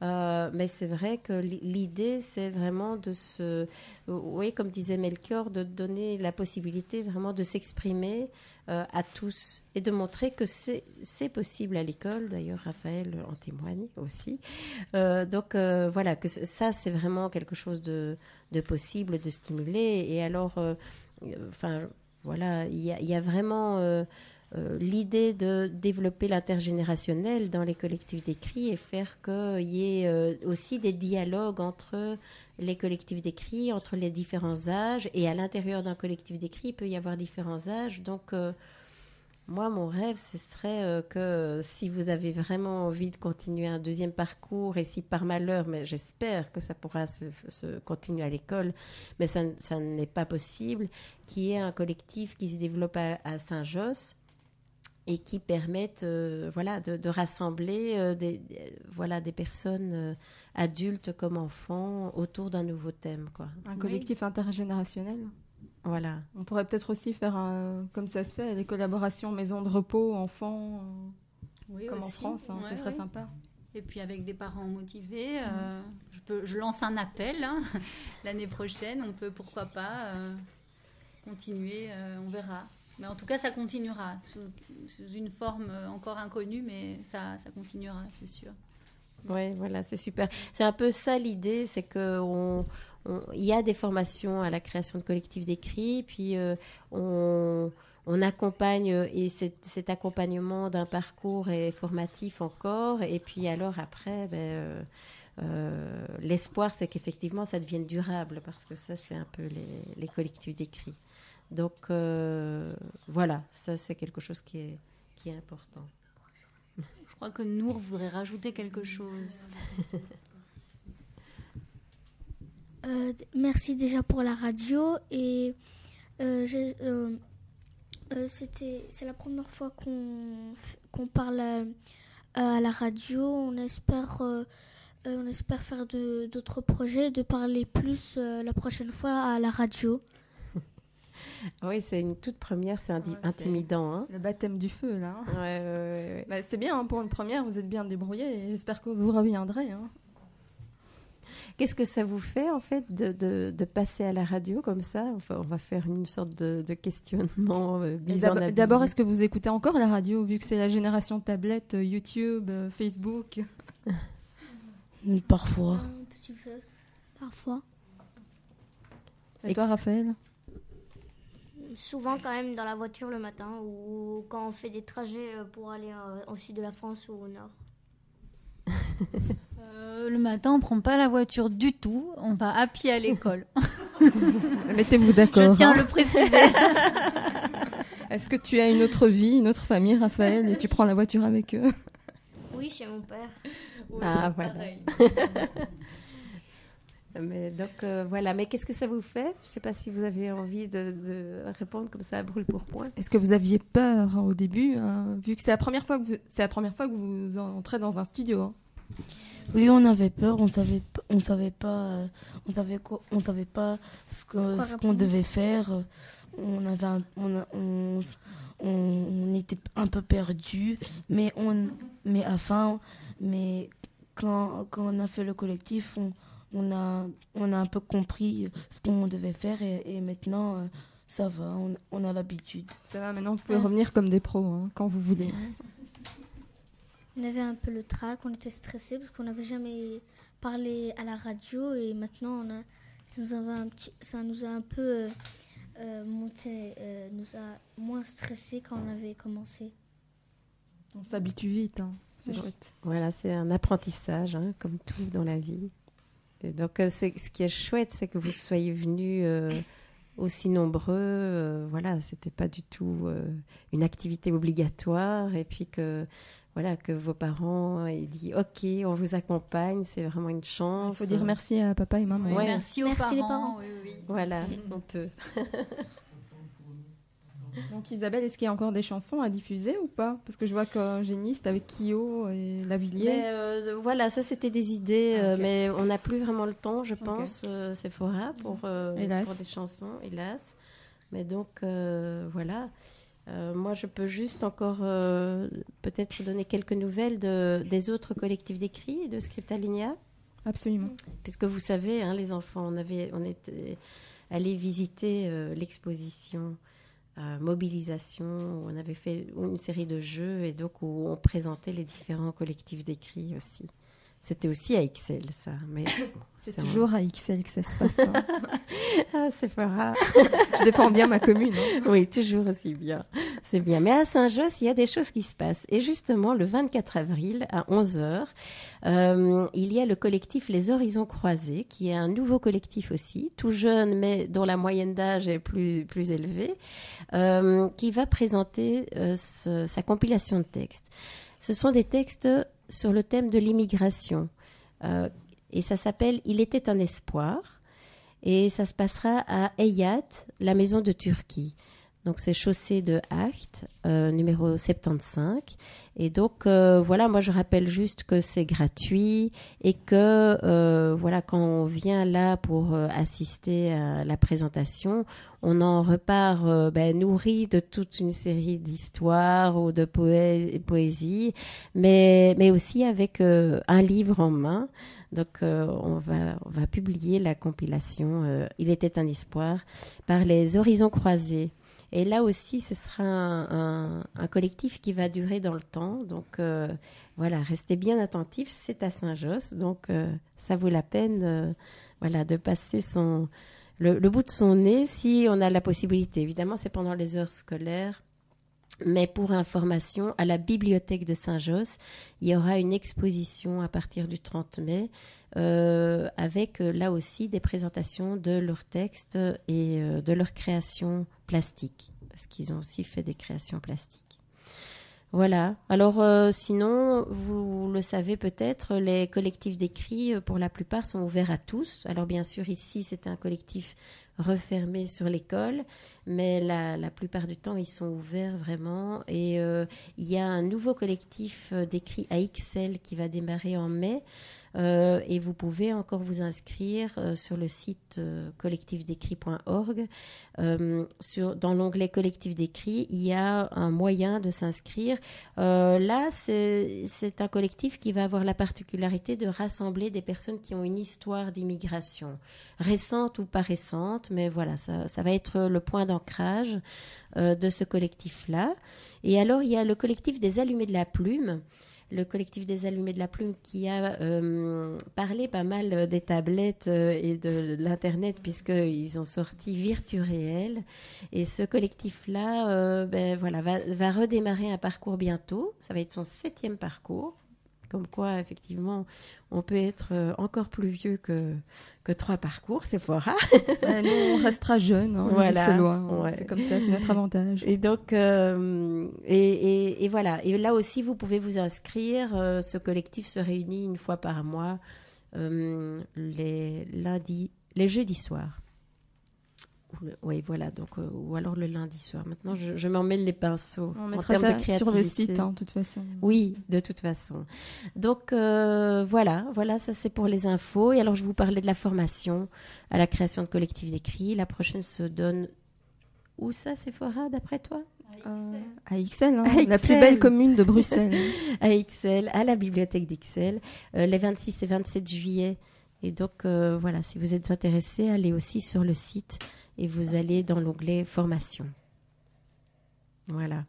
Euh, mais c'est vrai que l'idée, c'est vraiment de se... Oui, comme disait Melchior, de donner la possibilité vraiment de s'exprimer euh, à tous et de montrer que c'est, c'est possible à l'école. D'ailleurs, Raphaël en témoigne aussi. Euh, donc, euh, voilà, que ça, c'est vraiment quelque chose de, de possible, de stimuler. Et alors, euh, enfin, voilà, il y, y a vraiment... Euh, Euh, l'idée de développer l'intergénérationnel dans les collectifs d'écrit et faire qu'il y ait euh, aussi des dialogues entre les collectifs d'écrit, entre les différents âges, et à l'intérieur d'un collectif d'écrit, il peut y avoir différents âges. Donc, euh, moi, mon rêve, ce serait euh, que si vous avez vraiment envie de continuer un deuxième parcours, et si par malheur, mais j'espère que ça pourra se, se continuer à l'école, mais ça, ça n'est pas possible, qu'il y ait un collectif qui se développe à, à Saint-Josse, et qui permettent euh, voilà, de, de rassembler euh, des, des, voilà, des personnes euh, adultes comme enfants autour d'un nouveau thème, quoi. Un collectif oui. intergénérationnel. Voilà. On pourrait peut-être aussi faire, un, comme ça se fait, les collaborations maison de repos, enfants, oui, comme aussi. en France, hein, ouais, ce serait oui. sympa. Et puis avec des parents motivés, mmh. euh, je, peux, je lance un appel, hein. L'année prochaine, on peut pourquoi pas euh, continuer, euh, on verra. Mais en tout cas, ça continuera, sous, sous une forme encore inconnue, mais ça, ça continuera, c'est sûr. Oui, voilà, c'est super. C'est un peu ça l'idée, c'est qu'il y a des formations à la création de collectifs d'écrit, puis euh, on, on accompagne, et cet, cet accompagnement d'un parcours est formatif encore, et puis alors après, ben, euh, euh, l'espoir, c'est qu'effectivement, ça devienne durable, parce que ça, c'est un peu les, les collectifs d'écrit. Donc, euh, voilà, ça, c'est quelque chose qui est, qui est important. Je crois que Nour voudrait rajouter quelque chose. euh, merci déjà pour la radio. Et euh, j'ai, euh, euh, c'était, c'est la première fois qu'on, qu'on parle à, à la radio. On espère, euh, on espère faire de, d'autres projets, de parler plus euh, la prochaine fois à la radio. Oui, c'est une toute première, c'est indi- ouais, intimidant. Hein. Le baptême du feu, là. Ouais, ouais, ouais, ouais. Bah, c'est bien, hein, pour une première, vous êtes bien débrouillés et j'espère que vous reviendrez. Hein. Qu'est-ce que ça vous fait, en fait, de, de, de passer à la radio comme ça ? Enfin, on va faire une sorte de, de questionnement euh, bis en abîme. D'abord, est-ce que vous écoutez encore la radio, vu que c'est la génération tablette, YouTube, euh, Facebook ? Parfois. Un petit peu. Parfois. Et, et toi, Raphaël ? Souvent quand même dans la voiture le matin ou quand on fait des trajets pour aller au sud de la France ou au nord. euh, le matin, on prend pas la voiture du tout, on va à pied à l'école. Mettez-vous d'accord. Je tiens hein. à le préciser. Est-ce que tu as une autre vie, une autre famille, Raphaël, et tu prends la voiture avec eux ? Oui, chez mon père. Oui, ah, voilà. Mais donc euh, voilà, mais qu'est-ce que ça vous fait ? Je ne sais pas si vous avez envie de, de répondre comme ça à brûle pour point. Est-ce que vous aviez peur hein, au début, hein, vu que c'est la première fois que vous, c'est la première fois que vous entrez dans un studio hein. Oui, on avait peur, on savait, on savait pas, on savait quoi, on savait pas ce, que, ce qu'on devait faire. On avait, un, on, a, on, on, on était un peu perdus, mais on, mais enfin, mais quand, quand on a fait le collectif, on On a, on a un peu compris ce qu'on devait faire et, et maintenant, euh, ça va, on, on a l'habitude. Ça va, maintenant vous pouvez ouais. revenir comme des pros, hein, quand vous voulez. On avait un peu le trac, on était stressés parce qu'on n'avait jamais parlé à la radio et maintenant, on a, ça, nous a un petit, ça nous a un peu euh, euh, monté, euh, nous a moins stressés quand on avait commencé. On s'habitue vite, hein. C'est oui. chouette. Voilà, c'est un apprentissage, hein, comme tout dans la vie. Et donc, euh, c'est, ce qui est chouette, c'est que vous soyez venus euh, aussi nombreux. Euh, voilà, c'était pas du tout euh, une activité obligatoire. Et puis que, voilà, que vos parents aient dit « Ok, on vous accompagne, c'est vraiment une chance. » Il faut dire merci à papa et maman. Oui, ouais. Merci aux merci parents. Les parents. Oui, oui. Voilà, on peut. Donc Isabelle, est-ce qu'il y a encore des chansons à diffuser ou pas ? Parce que je vois que Génie, c'était avec Kyo et Lavilliers. Mais euh, voilà, ça c'était des idées, ah, okay. euh, mais on n'a plus vraiment le temps, je pense, okay. euh, Sephora, pour, euh, pour des chansons, hélas. Mais donc, euh, voilà. Euh, moi, je peux juste encore euh, peut-être donner quelques nouvelles de, des autres collectifs d'écrit de Scripta Linea. Absolument. Puisque vous savez, hein, les enfants, on, avait, on était allés visiter euh, l'exposition euh, Mobilisation, où on avait fait une série de jeux et donc où on présentait les différents collectifs d'écrit aussi. C'était aussi à Ixelles, ça. Mais c'est toujours un... à Ixelles que ça se passe. Hein. Ah, c'est pas rare. Je défends bien ma commune. Hein. Oui, toujours aussi bien. C'est bien. Mais à Saint-Josse, il y a des choses qui se passent. Et justement, le vingt-quatre avril, à onze heures, euh, il y a le collectif Les Horizons Croisés, qui est un nouveau collectif aussi, tout jeune, mais dont la moyenne d'âge est plus, plus élevée, euh, qui va présenter euh, ce, sa compilation de textes. Ce sont des textes sur le thème de l'immigration. Euh, et ça s'appelle « Il était un espoir ». Et ça se passera à Eyat, la maison de Turquie. Donc c'est chaussée de Acht, euh, numéro soixante-quinze. Et donc euh, voilà, moi je rappelle juste que c'est gratuit et que euh, voilà, quand on vient là pour euh, assister à la présentation, on en repart euh, ben, nourri de toute une série d'histoires ou de poé- poésie, mais, mais aussi avec euh, un livre en main. Donc euh, on, va, on va publier la compilation euh, « Il était un espoir » par les Horizons Croisés. Et là aussi, ce sera un, un, un collectif qui va durer dans le temps. Donc euh, voilà, restez bien attentifs, c'est à Saint-Josse. Donc euh, ça vaut la peine euh, voilà, de passer son, le, le bout de son nez si on a la possibilité. Évidemment, c'est pendant les heures scolaires. Mais pour information, à la bibliothèque de Saint-Josse, il y aura une exposition à partir du trente mai euh, avec euh, là aussi des présentations de leurs textes et euh, de leurs créations plastiques, parce qu'ils ont aussi fait des créations plastiques. Voilà. Alors euh, sinon, vous le savez peut-être, les collectifs d'écrit, pour la plupart, sont ouverts à tous. Alors bien sûr, ici, c'est un collectif refermés sur l'école, mais la, la plupart du temps, ils sont ouverts vraiment. Et euh, il y a un nouveau collectif d'écrit à Ixelles qui va démarrer en mai. Euh, et vous pouvez encore vous inscrire euh, sur le site euh, collectif d'écrit point org. Euh, sur, dans l'onglet collectif d'écrit, il y a un moyen de s'inscrire. Euh, là, c'est, c'est un collectif qui va avoir la particularité de rassembler des personnes qui ont une histoire d'immigration, récente ou pas récente, mais voilà, ça, ça va être le point d'ancrage euh, de ce collectif-là. Et alors, il y a le collectif des Allumés de la Plume, le collectif des Allumés de la Plume qui a euh, parlé pas mal des tablettes euh, et de, de l'Internet puisqu'ils ont sorti Virturéel. Et ce collectif-là euh, ben, voilà, va, va redémarrer un parcours bientôt. Ça va être son septième parcours. Comme quoi, effectivement, on peut être euh, encore plus vieux que, que trois parcours, c'est fort rare. Ouais, nous, on restera jeunes, hein, voilà. C'est loin. Hein. Ouais. C'est comme ça, c'est notre avantage. Et donc, euh, et, et, et voilà. Et là aussi, vous pouvez vous inscrire. Euh, ce collectif se réunit une fois par mois, euh, les lundis, les jeudis soirs. Oui, voilà, donc, euh, ou alors le lundi soir. Maintenant, je, je m'en mêle les pinceaux. On en mettra termes ça de créativité. sur le site, hein, de toute façon. Oui, de toute façon. Donc, euh, voilà, voilà, ça c'est pour les infos. Et alors, je vous parlais de la formation à la création de collectifs d'écrit. La prochaine se donne... Où ça, Sephora, d'après toi ? Euh, à Ixelles, hein, à Ixelles. La plus belle commune de Bruxelles. À Ixelles, à la bibliothèque d'Ixelles, euh, les vingt-six et vingt-sept juillet. Et donc, euh, voilà, si vous êtes intéressés, allez aussi sur le site et vous allez dans l'onglet formation. Voilà.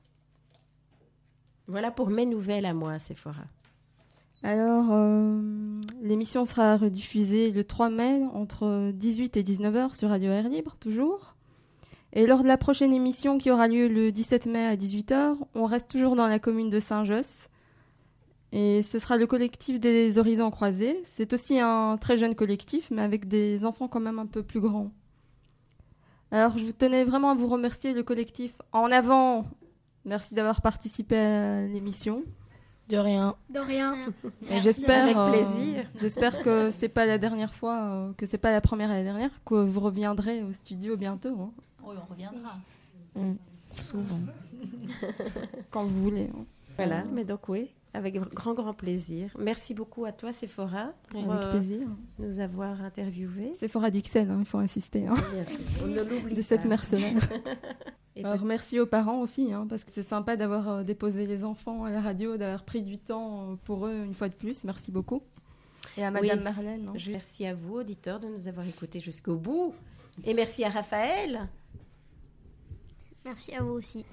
Voilà pour mes nouvelles à moi, Sephora. Alors, euh, l'émission sera rediffusée le trois mai entre dix-huit et dix-neuf heures sur Radio Air Libre, toujours. Et lors de la prochaine émission qui aura lieu le dix-sept mai à dix-huit heures, on reste toujours dans la commune de Saint-Josse. Et ce sera le collectif des Horizons Croisés. C'est aussi un très jeune collectif, mais avec des enfants quand même un peu plus grands. Alors, je tenais vraiment à vous remercier, le collectif. En avant, merci d'avoir participé à l'émission. De rien. De rien. Et j'espère, avec plaisir. Euh, j'espère que c'est pas la dernière fois, euh, que c'est pas la première et la dernière, que vous reviendrez au studio bientôt. Hein. Oui, on reviendra. Mmh. Souvent. Quand vous voulez. Hein. Voilà, euh... mais donc oui. Avec grand, grand plaisir. Merci beaucoup à toi, Sephora, pour Avec plaisir. Euh, nous avoir interviewés. Sephora d'Ixelles, hein, il faut insister. Hein. Bien sûr, on ne l'oublie de pas. cette mercenaire. Et Alors, peut- merci aux parents aussi, hein, parce que c'est sympa d'avoir euh, déposé les enfants à la radio, d'avoir pris du temps euh, pour eux une fois de plus. Merci beaucoup. Et à Madame Oui. Marlène. hein. Je- Merci à vous, auditeurs, de nous avoir écoutés jusqu'au bout. Et merci à Raphaël. Merci à vous aussi.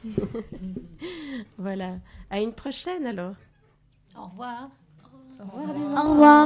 Voilà. À une prochaine alors. Au revoir. Au revoir. Au revoir.